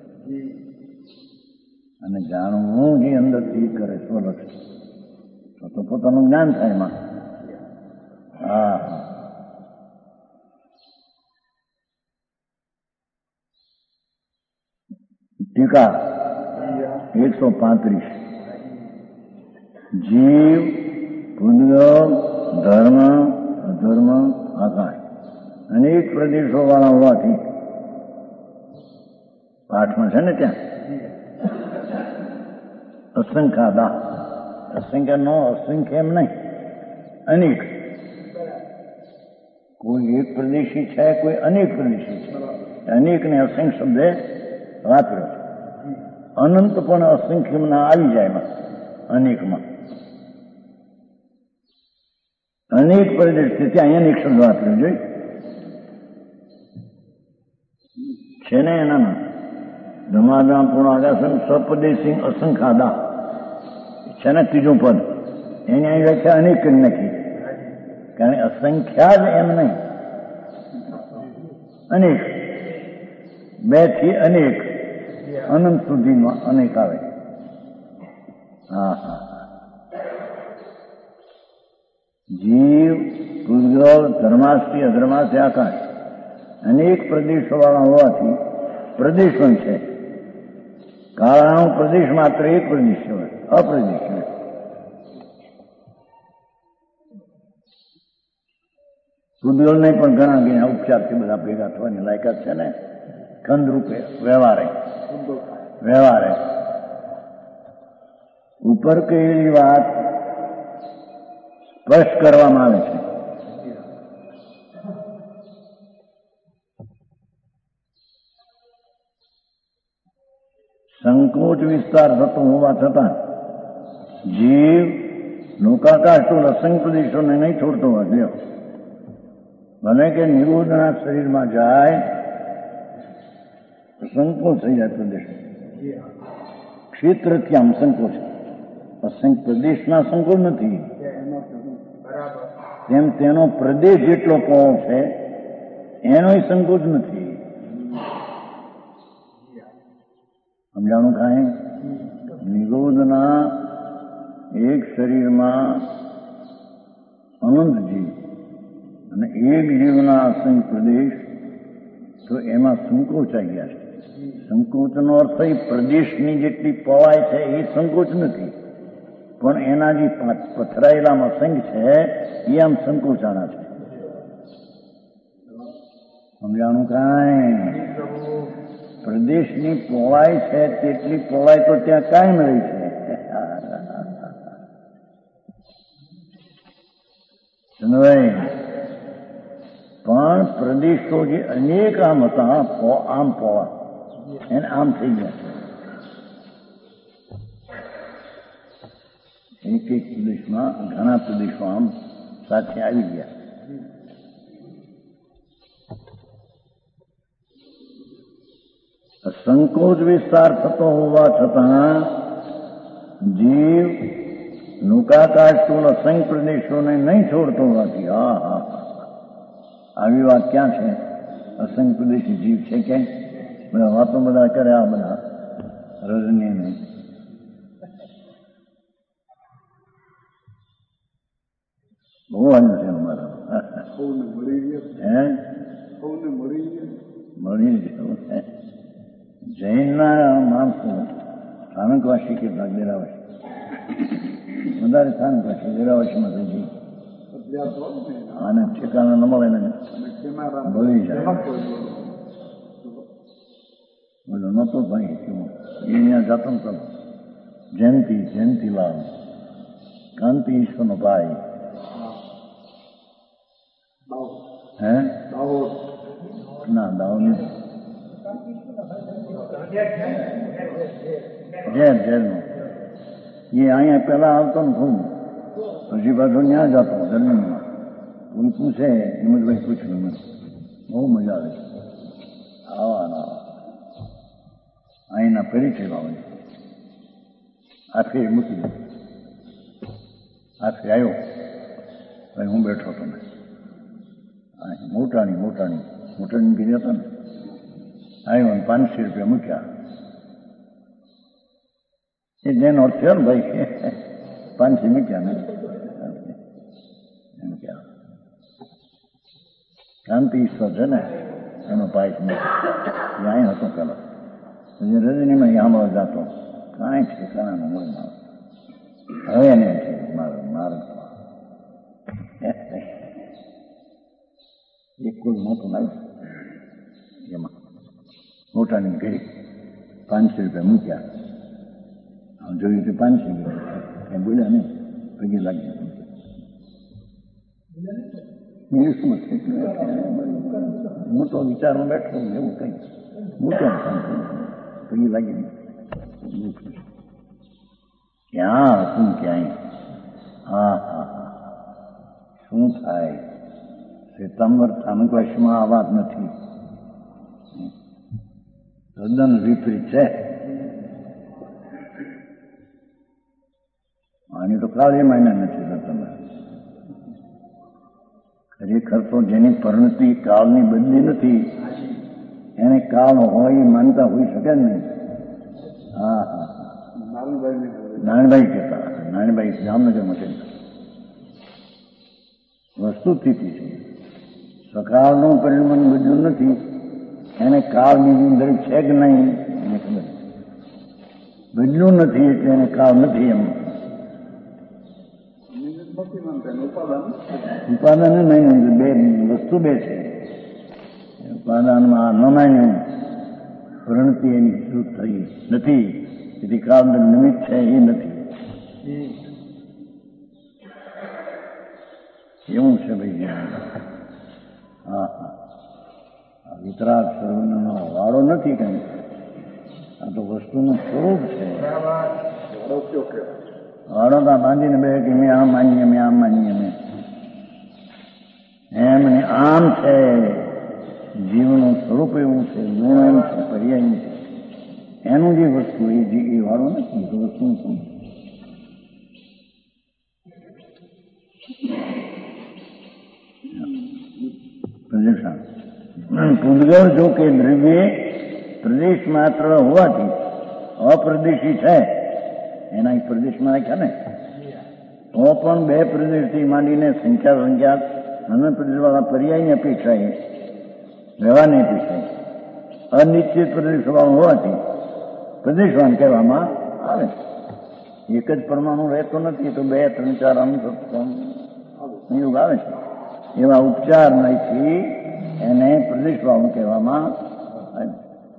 અને જાણવું જે અંદરથી કરે સ્વલક્ષ તો તો પોતાનું જ્ઞાન થાય એમાં. હા, ટીકા એકસો પાંત્રીસ. જીવ, પૂંજ્ય, ધર્મ, અધર્મ, આકાશ અનેક પ્રદેશો વાળા હોવાથી પાઠમાં છે ને ત્યાં અસંખ્યાદા, અસંખ્ય નો અસંખ્ય એમ નહીં, અનેક. કોઈ એક પ્રદેશી છે, કોઈ અનેક પ્રદેશી છે. અનેક ને અસંખ્ય શબ્દે વાપર્યો. અનંત પણ અસંખ્યમાં આવી જાય એમાં, અનેકમાં. અનેક પ્રદેશ છે ત્યાં અનેક શબ્દ વાપર્યો જોઈ છે ને એનામાં ધમાધા પૂર્ણાગાસન સપદેશી અસંખ્યાદા છે ને ત્રીજું પદ, એની અહીં વ્યાખ્યા અનેક કરી નાખી. કારણ અસંખ્યા જ એમ નહીં, અનેક, બે થી અનેક, અનંત સુધીમાં અનેક આવે. હા હા, જીવ, પૂતગલ, ધર્માસ્થી, અધર્માસ્થી, આકાશ અનેક પ્રદેશો વાળા હોવાથી પ્રદેશ પણ છે. કારણ પ્રદેશ માત્ર એક પ્રદેશ હોય, અપ્રદેશ હોય. પૂતગલ ને પણ ઘણા ઘણા ઉપચારથી બધા ભેગા થવાની લાયકાત છે ને, ખંડ રૂપે વ્યવહારે વ્યવહારે ઉપર કહેલી વાત સ્પષ્ટ કરવામાં આવે છે. સંકોચ વિસ્તાર થતો હોવા છતાં જીવ લોકાકાશ તો અસંખ્ય પ્રદેશોને નહીં છોડતો હોય. ભલે કે નિરોધના શરીરમાં જાય સંકોચ થઈ જાય પ્રદેશ. ક્ષેત્રથી આમ સંકોચ, અસંખ્ય પ્રદેશના સંકોચ નથી. તેમ તેનો પ્રદેશ જેટલો પહોળો છે એનો સંકોચ નથી. સમજાણું કાંઈ? નિરોધના એક શરીરમાં અનંત જીવ અને એક જીવના અસંખ્ય પ્રદેશ, તો એમાં સંકોચ આવી ગયા છે. સંકોચનો અર્થ એ પ્રદેશની જેટલી પવાય છે એ સંકોચ નથી, પણ એના જે પથરાયેલામાં અસંખ્ય છે એ આમ સંકોચાણા છે. સમજાણું કાંઈ? પ્રદેશની પહોળાઈ છે તેટલી પહોળાઈ તો ત્યાં કાયમ રહી છે. પણ પ્રદેશો જે અનેક આમ હતા, આમ પહોળા એને આમ થઈ ગયા છે. એક એક પ્રદેશમાં ઘણા પ્રદેશો આમ સાથે આવી ગયા. સંકોચ વિસ્તાર થતો હોવા છતાં જીવ નુકાકાશ સ્થૂળ અસંખ્ય પ્રદેશોને નહીં છોડતો હોવાથી હા હા આવી વાત ક્યાં છે? અસંખ્ય પ્રદેશી જીવ છે ક્યાંય? બધા વાતો બધા કરે આ બધા રજની નહીં. બહુ આવ્યું છે અમારા હે મળી જવું જૈનના માણસો સ્થાનકવાસી કે દેરાવાસી વધારે સ્થાનકવાસી દેરાવાસીમાં થઈ જઈ આને ઠેકાણા ન મળે ને ભળી જાય. બોલો નતો ભાઈ એ અહીંયા જતો તો જયંતિ જયંતિલાલ કાંતિ ઈશ્વરનો ભાઈ હે ના દાઉદ જેલ જેલનો એ અહીંયા પેલા આવતો ને ખૂબ પછી પાછો ત્યાં જતો જર્મનીમાં કોઈ પૂછે હિંમતભાઈ પૂછ્યું મને બહુ મજા આવે આવા ના અહીંના પરિચય આવે આખરે મૂકી દઉં આખરે આવ્યો ભાઈ હું બેઠો હતો ને મોટાની મોટાની મોટાની ગીરી હતા ને આવ્યો ને પાંચસો રૂપિયા મૂક્યા એ જેનો અર્થ થયો ને ભાઈ પાંચસો મૂક્યા ને એમ ક્યાં કાંતિ ઈશ્વર છે ને એનો પાઇપ મૂક્યો અહીં હતો પેલો પછી રજનીમાં આંબા જતો કાંઈ ઠેકાણાનો મળે હવે એને મારો મારો એક કોઈ મોટું આવ્યું એમાં મોટાની ઘડી પાંચસો રૂપિયા મૂક્યા જોયું તો પાંચસો રૂપિયા ક્યાં બોલ્યા નહીં પગે લાગી મોટો વિચારમાં બેઠો એવું કઈ મોટો પગે લાગી ક્યાં હતું ક્યાંય હા હા હા શું થાય શ્વેતાંબર સ્થાનકવાસીમાં આ વાત નથી તદ્દન વિપરીત છે. આની તો કાળે માયના નથી શ્વેતાંબર ખરેખર તો જેની પરિણતિ કાળની બદલી નથી એને કાળ હોય એ માનતા હોઈ શકે ને. હા હા નારાયણભાઈ કહેતા નારાયણભાઈ જામનગરમાં કહેતા વસ્તુ સ્થિતિ છે સકાળનું પરિણામ બદલું નથી એને કાળ બીજું દરેક છે કે નહીં એને ખબર બદલું નથી એટલે એને કાળ નથી એમ ઉપાદાન નહીં બે વસ્તુ બે છે ઉપાદાનમાં ન માન્યું પરિણતિ એની શુદ્ધ થઈ નથી તેથી કાળ નિમિત્ત છે એ નથી એવું છે ભાઈ. હા હા વિતરાગ સર્વનો વાળો નથી કઈ આ તો વસ્તુનું સ્વરૂપ છે. વાળો તો બાંધીને બે કે મેં આમ માનીએ મેં આમ માનીએ મેં એમ ને આમ છે. જીવનું સ્વરૂપ એવું છે ગુણ એમ છે પર્યાય છે એનું જે વસ્તુ એ એ વાળો નથી તો વસ્તુ શું પ્રદર્શન પૂદગલ જો કે દ્રવ્ય પ્રદેશ માત્ર હોવાથી અપ્રદેશી છે એના પ્રદેશમાં રાખ્યા ને તો પણ બે પ્રદેશથી માંડીને સંખ્યા સંખ્યાત અને પ્રદેશવાળા પર્યાયની અપેક્ષા એ વ્યવહારની અપેક્ષા અનિશ્ચિત પ્રદેશ હોવાથી પ્રદેશવાન કહેવામાં આવે. એક જ પરમાણુ રહેતો નથી તો બે ત્રણ ચાર અંશ સંયોગ આવે છે. એવા ઉપચાર નથી એને પ્રદેશવાળું કહેવામાં આવે.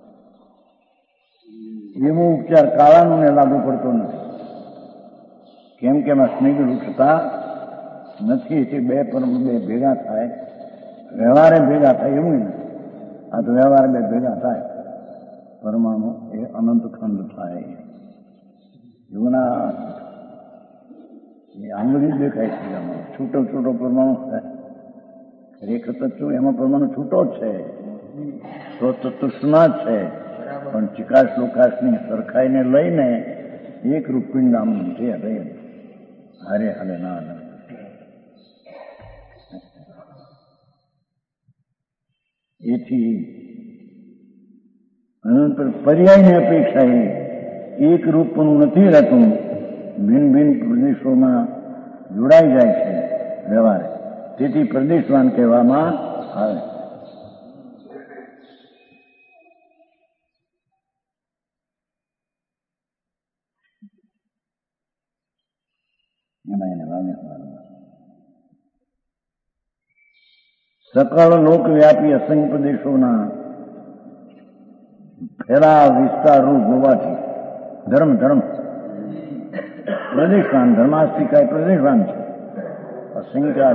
એવો ઉપચાર કાળાનું લાગુ પડતો નથી કેમ કે એમાં સ્નિગ્ધ વૃક્ષતા નથી એટલે બે પરમ બે ભેગા થાય વ્યવહારે ભેગા થાય એવું નથી. આ તો વ્યવહારે બે ભેગા થાય પરમાણુ એ અનંત ખંડ થાય એવું ના એ આંગળી દેખાય છે એમાં છૂટો છૂટો પરમાણુ થાય ખરેખર તો શું એમાં પરમાણુ છૂટો જ છે તો તૃષ્ણા જ છે પણ ચિકાસ લોકાસની સરખાઈને લઈને એક રૂપિણ નામ છે હરે હારે હાલે ના ના એથી પર્યાયની અપેક્ષા એક રૂપનું નથી રહેતું, ભિન્ન ભિન્ન પ્રદેશોમાં જોડાઈ જાય છે વ્યવહાર, તેથી પ્રદેશવાન કહેવામાં આવે. એમાં એને વાગે સકળ લોકવ્યાપી અસંખ્ય પ્રદેશોના ફેલા વિસ્તાર રૂપ હોવાથી ધર્મ ધર્મ પ્રદેશવાન ધર્માસ્તિકા પ્રદેશવાન છે. અસંખ્ય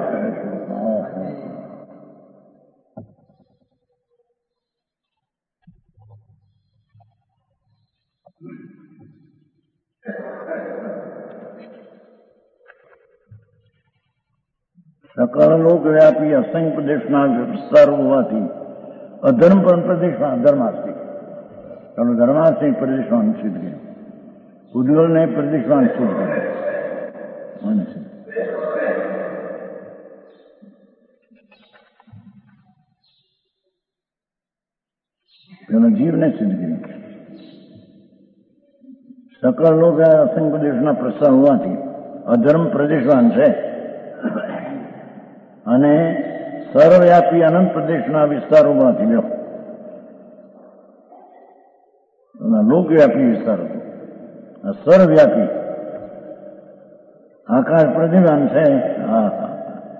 સકળ લોકવ્યાપી અસંખ્ય પ્રદેશના વિસ્તાર હોવાથી અધર્મ પણ પ્રદેશમાં ધર્માસ્તિક ચાલો ધર્માસ્તિક પ્રદેશવાન સિદ્ધ કર્યું, ઉદ્ગલને પ્રદેશવાન સિદ્ધ કર્યું, પેલો જીવને સિદ્ધ કર્યું. સકળ લોક અસંખ્ય પ્રદેશના પ્રસાર હોવાથી અધર્મ પ્રદેશવાન છે અને સર્વવ્યાપી અનંત પ્રદેશના વિસ્તારોમાંથી લ્યો લોકવ્યાપી વિસ્તારો સર્વવ્યાપી આકાશ પ્રતિમાન છે. હા હા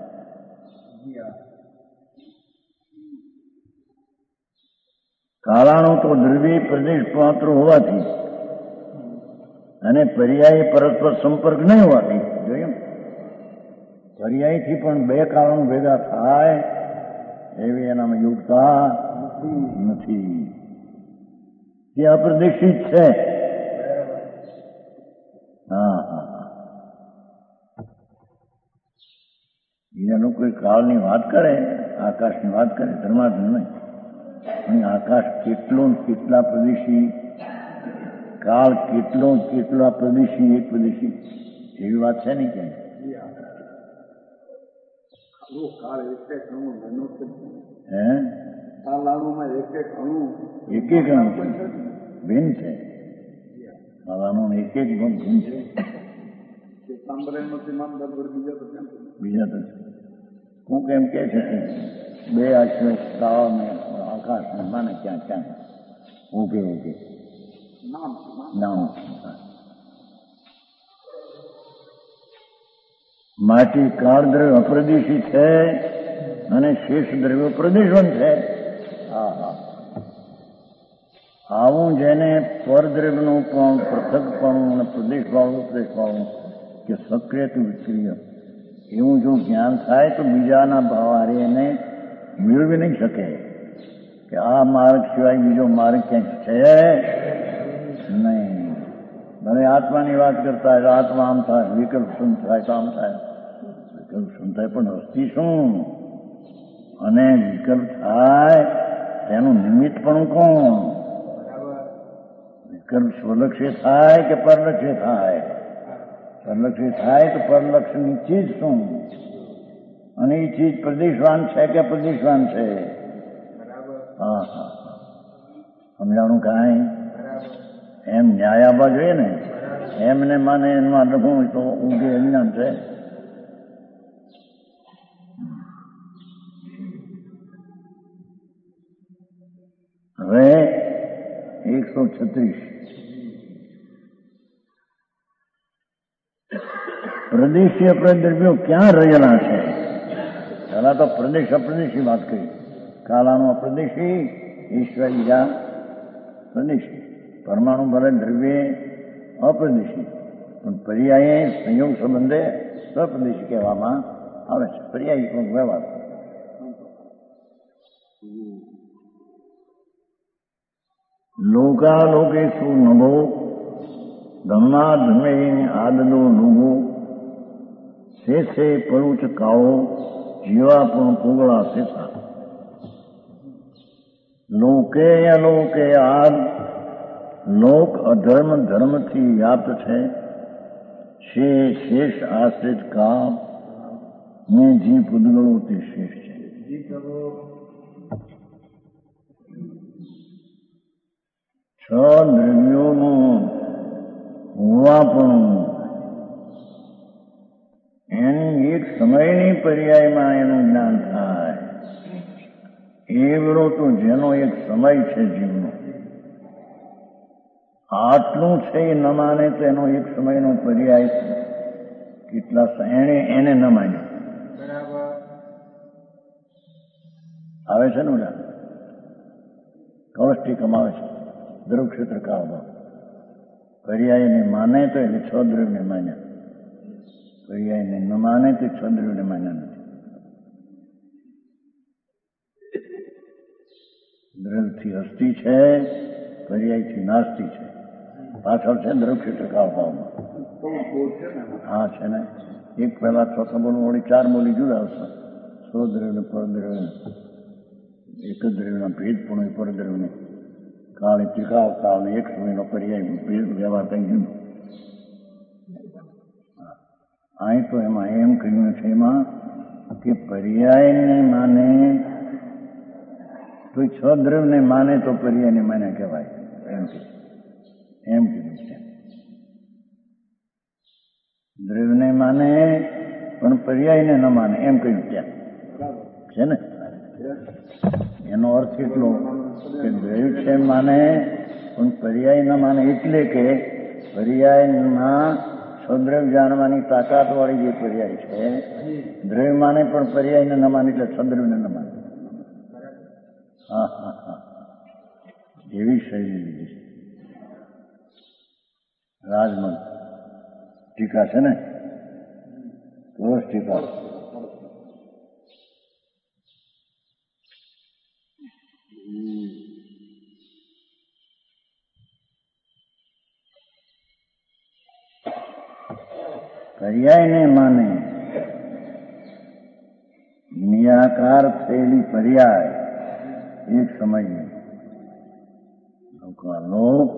કાળાનો તો દ્રવ્ય પ્રદેશ પાત્ર હોવાથી અને પર્યાય પરસ્પર સંપર્ક નહીં હોવાથી જોયું પર્યાયથી પણ બે કારણો ભેગા થાય એવી એનામાં યોગતા નથી. તે અપ્રદેશિત છે. હા હા એનું કોઈ કાળની વાત કરે, આકાશની વાત કરે, ધર્માર્થ નહીં. પણ આકાશ કેટલો કેટલા પ્રદેશી, કાળ કેટલો કેટલા પ્રદેશી, એક પ્રદેશી એવી વાત છે ને ક્યાંય. એક એક અણુ ભિન્ન છે. કાળાનું એક એક ભિન્ન છે. બીજા તો હું કેમ કે છે બે આશ્રય કાળાને આકાશને માને ક્યાં ક્યાં ઉભે ઉભે નામ માટી કાળ દ્રવ્ય અપ્રદેશી છે અને શેષ દ્રવ્ય પ્રદેશવન છે. હા હા આવું જેને પરદ્રવ્યનું પણ પૃથકપણું અને પ્રદેશવાળું પ્રદેશવાળું કે સક્રિય વિક્રિય એવું જો જ્ઞાન થાય તો બીજાના ભાવારે એને મેળવી નહીં શકે કે આ માર્ગ સિવાય બીજો માર્ગ ક્યાંક છે નહીં. ભલે આત્માની વાત કરતા હોય તો આત્મા આમ થાય, વિકલ્પ શું થાય તો આમ થાય, વિકલ્પ શું થાય પણ હસ્તી શું, અને વિકલ્પ થાય તેનું નિમિત્ત પણ કોણ, વિકલ્પ સ્વલક્ષ્ય થાય કે પરલક્ષ્ય થાય, પરલક્ષ્ય થાય તો પરલક્ષ્યની ચીજ શું, અને એ ચીજ પ્રદેશવાન છે કે પ્રદેશવાન છે. હા હા સમજાણું કાંઈ એમ ન્યાય આવવા જોઈએ ને, એમને માને એમાં લખું તો ઊંઘે અજ્ઞાન છે. હવે એકસો છત્રીસ પ્રદેશી અપ્રદ્રવ્યો ક્યાં રહેલા છે. પહેલા તો પ્રદેશ અપ્રદેશી વાત કરી, કાલાનો અપ્રદેશી, ઈશ્વર બીજા પ્રદેશી, પરમાણુ ભલે દ્રવ્ય અપ્રદેશી, પણ પર્યાય સંયોગ સંબંધે સ્વપ્રદેશી કહેવામાં આવે છે. પર્યાય વ્યવહાર લોકાલોકેશુ નભો ધમ્મા ધમે આદનો નુભો શેષે પરુચ કાળો જીવા પણ પોગળા શેષા લોકે અલોકે આદ લોક અધર્મ ધર્મથી વ્યાપ્ત છે, છે શેષ આશ્રિત કામ ને જીવ પૂતગળોથી શેષ છે. છ દ્રવ્યોનું હોવાપણું એની એક સમયની પર્યાયમાં એનું જ્ઞાન થાય. એવડો તો જેનો એક સમય છે જીવનો, આટલું છે એ ન માને તો એનો એક સમયનો પર્યાય કેટલા એને એને ન માન્યો આવે છે ને ઓલા કવષ્ટી કમાવે છે દ્રવ ક્ષેત્ર કાળમાં. પર્યાયને માને તો એટલે છ દ્રવ્યને માન્યા, પર્યાયને ન માને તો છ દ્રવ્યને માન્યા નથી. દ્રવથી હસ્તી છે, પર્યાયથી નાસ્તી છે. પાછળ છે દ્રવ ક્ષેત્ર કાળ ભાવમાં. હા છે ને, એક પહેલા છ બોલું વળી ચાર બોલી જુદા આવશે. સો દ્રવ્ય પરદ્રવ્ય એક જ દ્રવ્યના ભેદ પણ પરદ્રવ્યને કાળ ત્રિકાળ કાળ એક સમયનો પર્યાય વ્યવહાર કઈ જુદો. અહીં તો એમાં એમ કહ્યું છે એમાં કે પર્યાયને માને તો છ દ્રવ્યને માને તો પર્યાયને માને કહેવાય. એમ એમ કીધું છે. દ્રવ્યને માને પણ પર્યાયને ન માને એમ કહ્યું ત્યાં છે ને. એનો અર્થ એટલો કે દ્રવ્ય છે માને પણ પર્યાય ન માને, એટલે કે પર્યાયમાં છદ્રવ્ય જાણવાની તાકાત વાળી જે પર્યાય છે, દ્રવ્ય માને પણ પર્યાયને ન માને એટલે છદ્રવ્યને ન માને. હા હા હા એવી શૈલી લીધી છે. રાજમન ટીકા છે ને, રોજ ટીકા. પર્યાયને માને નિયાકાર થયેલી પર્યાય એક સમય લોક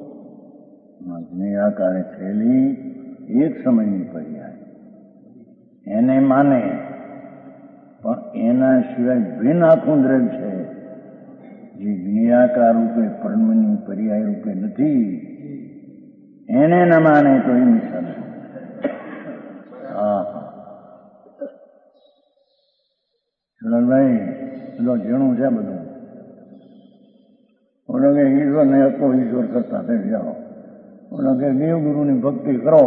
નિયાકારે થયેલી એક સમયની પર્યાય એને માને, પણ એના સિવાય ભિન્ન આખું દ્રવ્ય છે જે નિયાકાર રૂપે પરમની પર્યાય રૂપે નથી, એને ન માને તો એ મિથ્યા. હા હા ભાઈ પેલો ઝીણું છે બધું. ઓલો કે ઈશ્વર ને હતો ઈશ્વર કરતા થઈ જાઓ. ઓલો કે દેવગુરુની ભક્તિ કરો.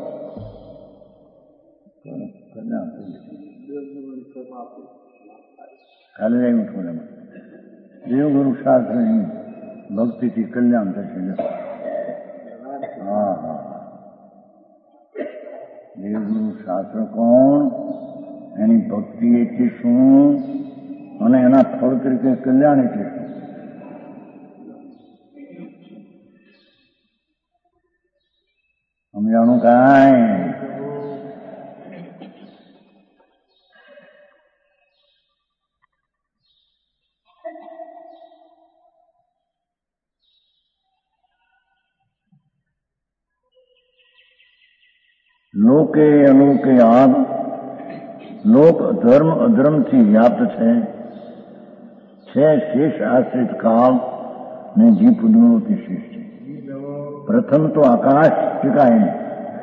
કાલે આવ્યું છું એમાં દેવગુરુ શાસ્ત્રની ભક્તિથી કલ્યાણ થશે. હા હા દેવગુરુ શાસ્ત્ર કોણ, એની ભક્તિ એટલે શું અને એના ફળ તરીકે કલ્યાણ એટલે શું. સમજાણું કાંઈ? લોકે અલોકે આદ લોક ધર્મ અધર્મથી વ્યાપ્ત છે, છે શેષ આશ્રિત કાળ ને જીવ પુનઃથી શેષ છે. પ્રથમ તો આકાશ ટીકાય નહીં.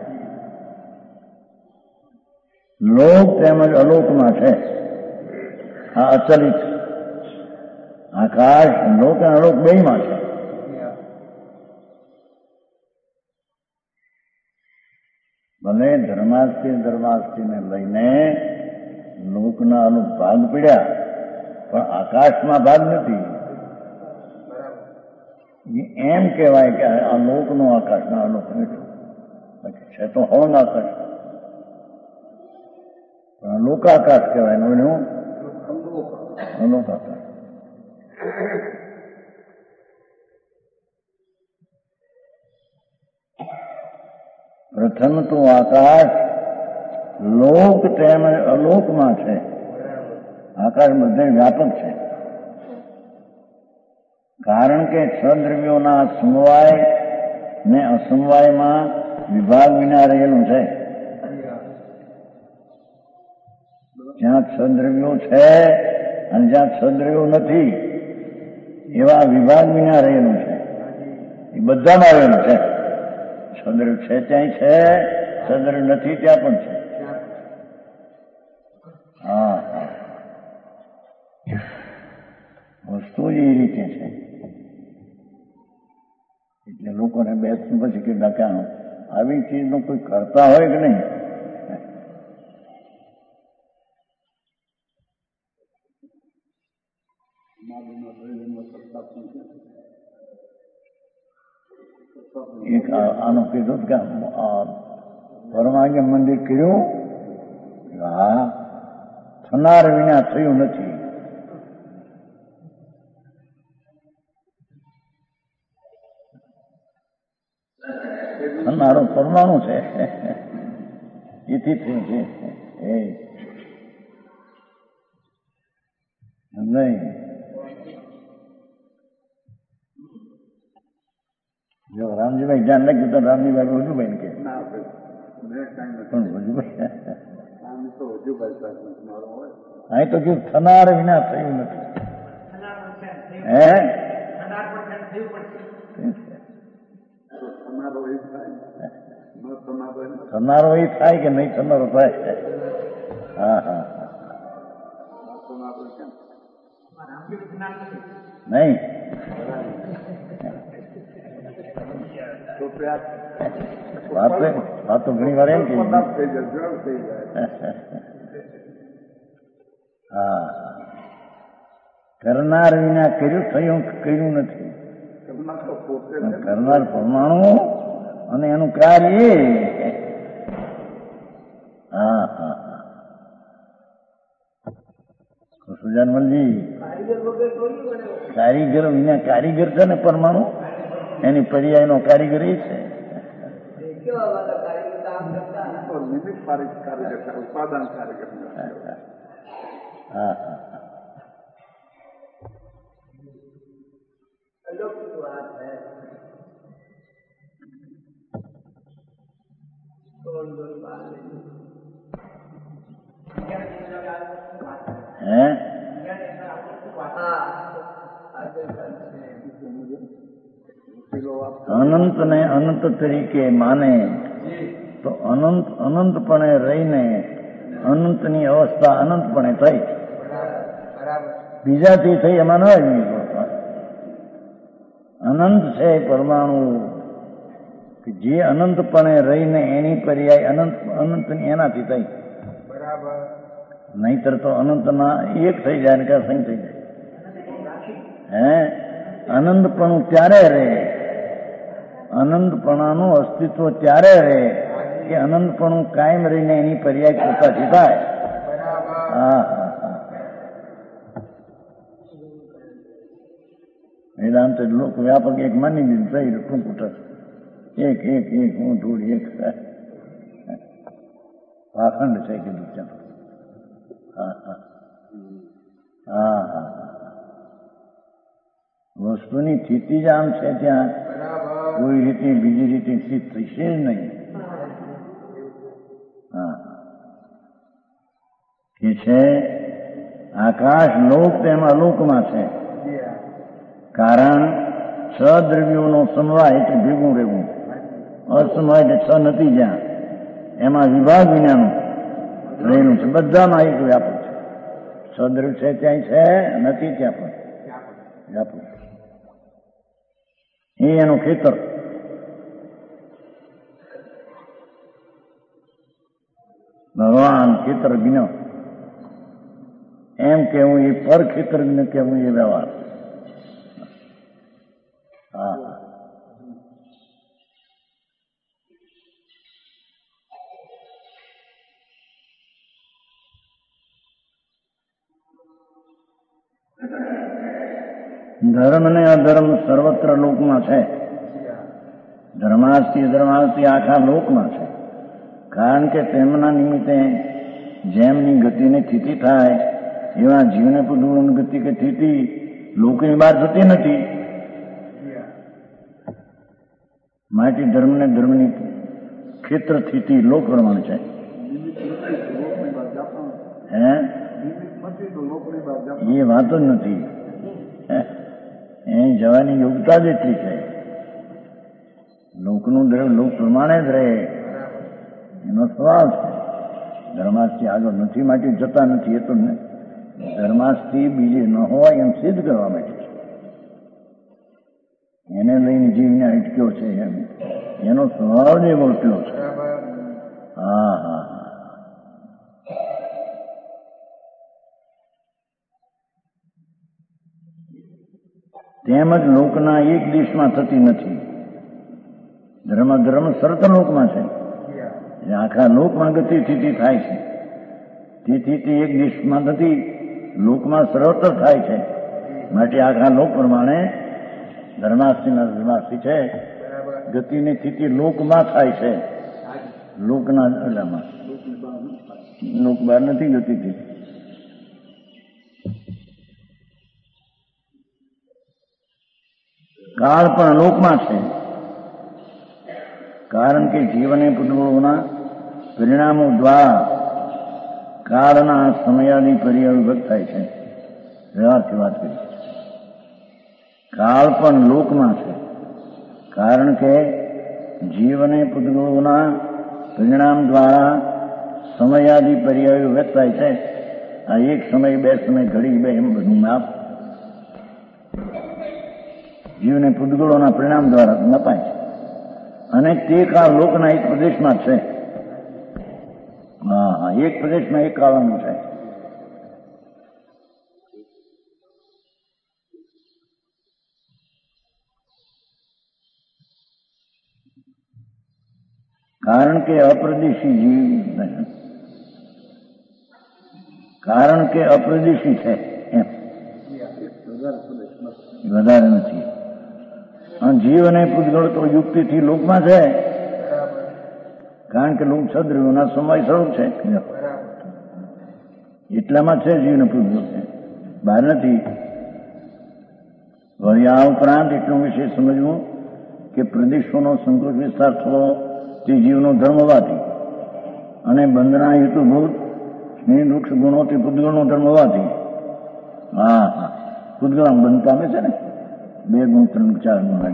લોક તેમજ અલોકમાં છે. આ અચલિત આકાશ લોક અને અલોક બેયમાં છે. ભલે ધર્માસ્થી ધર્માસ્થીને લઈને લોકના અનુપ ભાગ પડ્યા, પણ આકાશમાં ભાગ નથી. એમ કહેવાય કે આ લોકનો આકાશના અલોક નથી, બાકી છે તો હોન આકાશ, પણ લોકાકાશ કહેવાય એનું અલોક આકાશ. પ્રથમ તો આકાશ લોક તેમજ અલોકમાં છે. આકાશ બધે વ્યાપક છે. કારણ કે છ દ્રવ્યોના સમવાય ને અસમવાયમાં વિભાગ વિના રહેલું છે. જ્યાં છ દ્રવ્યો છે અને જ્યાં છ દ્રવ્યો નથી એવા વિભાગ વિના રહેલું છે. એ બધામાં રહેલું છે. છ દ્રવ્ય છે ત્યાં છે, છ દ્રવ્ય નથી ત્યાં પણ છે. હા હા વસ્તુ જ એ રીતે છે. એટલે લોકોને બેસતું પછી કે ડકાનું આવી ચીજનું કોઈ કરતા હોય કે નહીં. એક આનું કીધું કે પરમાનંદ મંદિર કર્યું, હા થનાર વિના થયું નથી. થનારો પરમાણુ છે એથી થયું છે એ નહીં. જો રામજીભાઈ ધ્યાન રાખ્યું તો રામજીભાઈ વજુભાઈ કે પણ વજુભાઈ હા તો જો થનાર વિના થયું નથી. હે થનારો એ થાય કે નહીં થનારો થાય. હા હા નહીં વાત તો ઘણી વાર એમ કે હા કરનાર વિના કર્યું થયું કર્યું નથી. કરનાર પરમાણુ અને એનું કાર્ય. હા હા સુજાનમલજી કારીગર વિના કારીગર છે ને પરમાણુ એની પર્યાયનો કારીગર એ છે. હા હા હે અનંત ને અનંત તરીકે માને તો અનંત અનંતપણે રહીને અનંતની અવસ્થા અનંતપણે થઈ. બીજાથી થઈ એમાં ન આવી. અનંત છે પરમાણુ કે જે અનંતપણે રહીને એની પર્યાય અનંત અનંતની એનાથી થઈ. નહીતર તો અનંતના એક થઈ જાય ને કે અસંગ થઈ જાય. હે અનંતપણું ત્યારે રહે, અનંતપણાનું અસ્તિત્વ ત્યારે રહે કે અનંતપણું કાયમ રહીને એની પર્યાય પોતાથી થાય. હા હા હા વેદાંત લોક વ્યાપક એક માની દીધું થઈ ટૂંકું ટક એક એક એક હું થોડી એક પાખંડ છે કીધું ચાલો. હા હા હા હા વસ્તુની સ્થિતિ જ આમ છે ત્યાં કોઈ રીતે બીજી રીતે સ્થિત થશે જ નહીં. હા કે છે આકાશ લોક તેમાં લોકમાં છે. કારણ છ દ્રવ્યોનો સમવાય એટલે ભેગું રહેવું, અસમવાય એટલે છ નથી જ્યાં એમાં વિભાગ વિનાનું રહેલું છે. બધામાં એક વ્યાપક છે. છ દ્રવ્ય છે ત્યાં છે, નથી ત્યાં પણ વ્યાપક. એ એનું ખેતર. ભગવાન ખેતર જ્ઞ એમ કેવું એ પર ખેતર જ્ઞ કેવું એ વ્યવહાર. હા ધર્મ ને અધર્મ સર્વત્ર લોકમાં છે. ધર્માસ્તી અધર્માસ્તી આખા લોકમાં છે. કારણ કે તેમના નિમિત્તે જેમની ગતિને સ્થિતિ થાય એવા જીવને પણ ગતિ કે સ્થિતિ લોકની બહાર થતી નથી. માટે ધર્મને ધર્મની ક્ષેત્ર સ્થિતિ લોક પ્રમાણે છે. હે એ વાતો જ નથી. એ જવાની યોગ્યતા જ એટલી છે. લોકનું ધર્મ લોક પ્રમાણે જ રહે એનો સ્વભાવ છે. ધર્માસથી આગળ નથી માટે જતા નથી. એ તો ધર્માસથી બીજે ન હોય એમ સિદ્ધ કરવા માટે છે. એને લઈને જીવને અટક્યો છે એમ એનો સ્વભાવ જ એવો એટલો છે. હા હા હા તેમજ લોકના એક દેશમાં થતી નથી. ધર્મ ધર્મ સર્ત લોકમાં છે. આખા લોકમાં ગતિ સ્થિતિ થાય છે. તેથી તે એક દેશમાં થતી લોકમાં સર્વત્ર થાય છે. માટે આખા લોક પ્રમાણે ધર્માસ્તીના ધર્માસ્તી છે. ગતિની સ્થિતિ લોકમાં થાય છે. લોકના અડામાં લોક બહાર નથી ગતિ સ્થિતિ. કાળ પણ લોકમાં છે. કારણ કે જીવને પુત્રોના પરિણામો દ્વારા કાળના સમયાદી પર્યાય વિભક્ત થાય છે. વ્યવહારથી વાત કરી. કાળ પણ લોકમાં છે. કારણ કે જીવને પુત્રોના પરિણામ દ્વારા સમયાદી પર્યાયો વ્યક્ત થાય છે. આ એક સમય બે સમય ઘડી બે એમ બધું માપ જીવને પૂતગળોના પરિણામ દ્વારા નપાય છે. અને તે કાળ લોકના એક પ્રદેશમાં છે. હા હા એક પ્રદેશમાં એક કાળનું છે. કારણ કે અપ્રદેશી જીવ કારણ કે અપ્રદેશી છે એમ વધારે નથી. અને જીવ અને પૂતગળ તો યુક્તિથી લોકમાં છે. કારણ કે લોક સદ્રવ્યોના સમય સ્વરૂપ છે. એટલામાં છે જીવને પૂતગળ છે, બહાર નથી. વળી આ ઉપરાંત એટલું વિશે સમજવું કે પ્રદેશોનો સંકોચ વિસ્તાર થવો તે જીવનો ધર્મ હોવાથી અને બંધના હેતુભૂત સ્નેહ વૃક્ષ ગુણો તે પૂતગળનો ધર્મ હોવાથી. હા હા પૂતગળ બંધ પામે છે ને બે ગુણ ત્રણ ચાર ગુણ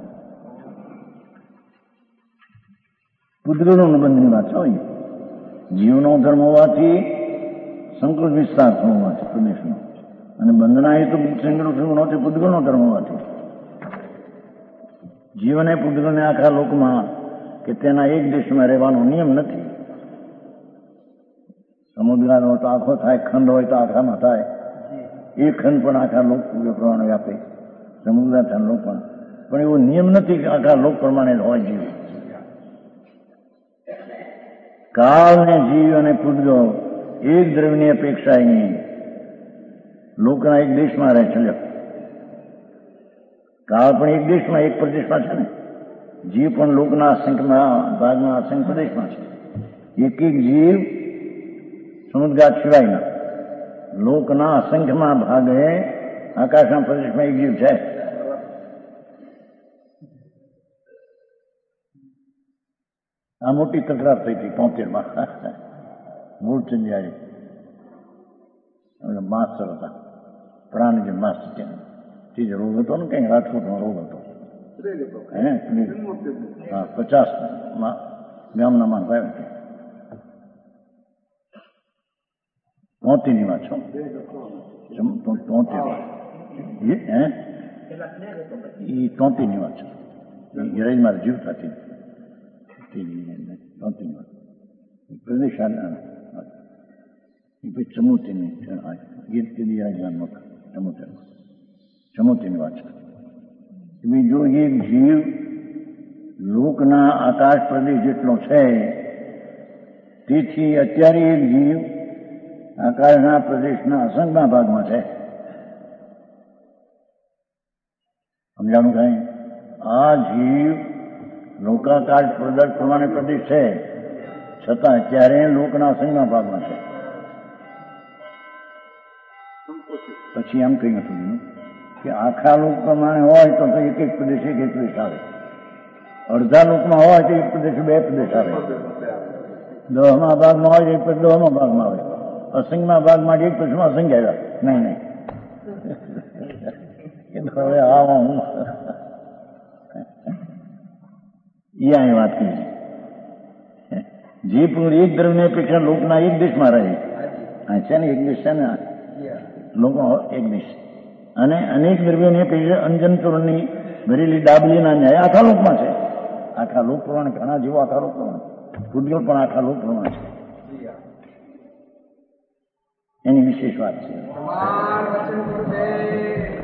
પૂતગળનો બંધની વાત હોય. જીવનો ધર્મ હોવાથી સંકોચ વિસ્તાર થવો હોવાથી પ્રદેશનો અને બંધના હેતુ ગુણો તે પૂતગળનો ધર્મ હોવાથી જીવને પૂતગળને આખા લોકમાં કે તેના એક દેશમાં રહેવાનો નિયમ નથી. સમુદ્રનો તો આખો થાય, ખંડ હોય તો આખામાં થાય. એ ખંડ પણ આખા લોક પ્રમાણે વ્યાપે. સમુદ્ર થાય લોક પણ પણ એવો નિયમ નથી કે આખા લોક પ્રમાણે હોય જીવ. કાળ ને જીવ અને પૂતગળ એક દ્રવ્યની અપેક્ષા નહીં લોકના એક દેશમાં રહે છે. કાળ પણ એક દેશમાં એક પ્રદેશમાં છે ને. જીવ પણ લોકના અસંખ્યમાં ભાગમાં અસંખ્ય પ્રદેશમાં છે. એક એક જીવ સમુદ્રગાત સિવાયના લોકના અસંખ્યમાં ભાગે આકાશના પ્રદેશમાં એક જીવ છે. આ મોટી તકરાર થઈ હતી તોતેરમાં મૂળચંદ જયારે માસ્ટર હતા પ્રાણજી માસ્ટર તે જ રોગ હતો ને કઈ રાજકોટમાં રોગ હતો. હા પચાસ ગામના માણસ આવ્યો હતો. તોતેરની વાત છો તોતેર હે એ તોતેરની વાત છે. હિરાજ મારે જીવતા હતી તોતેરની વાત પ્રદેશ પછી ચમોતેરની ગીત કીધી રાજમાન ચમોતેર ચમોતેરની વાત છે. જો એક જીવ લોકના આકાશ પ્રદેશ જેટલો છે તેથી અત્યારે એક જીવ આકાશના પ્રદેશના અસંખ્ય ભાગમાં છે. સમજાણું કઈ? આ જીવ લોકાકાશ પ્રદેશ પ્રમાણે પ્રદેશ છે છતાં અત્યારે લોકના અસંખ્ય ભાગમાં છે. પછી એમ કહ્યું હતું કે આખા લોક પ્રમાણે હોય તો એક એક પ્રદેશ એક એક પ્રદેશ આવે. અડધા લોકમાં હોય તો એક પ્રદેશ બે પ્રદેશ આવે, દહમા ભાગમાં હોય એક પ્રદેશ દહમા ભાગમાં આવે, અસંગમાં ભાગમાં એક પ્રદેશમાં અસંગ આવ્યા. નહીં નહીં હવે હા હું એ અહીં વાત કરી જે એક દ્રવ્ય અપેક્ષા લોકના એક દેશમાં રહે છે ને, એક દેશ છે ને લોકો એક દેશ, અને અનેક દ્રવ્યોની અપેક્ષા અંજન ચોરની ભરેલી ડાબલીના ન્યાય આખા લોકમાં છે. આખા લોક પ્રમાણે ઘણા જેવો આખા લોક પ્રમાણે પૂજ્યો પણ આખા લોક પ્રમાણે છે. એની વિશેષ વાત છે.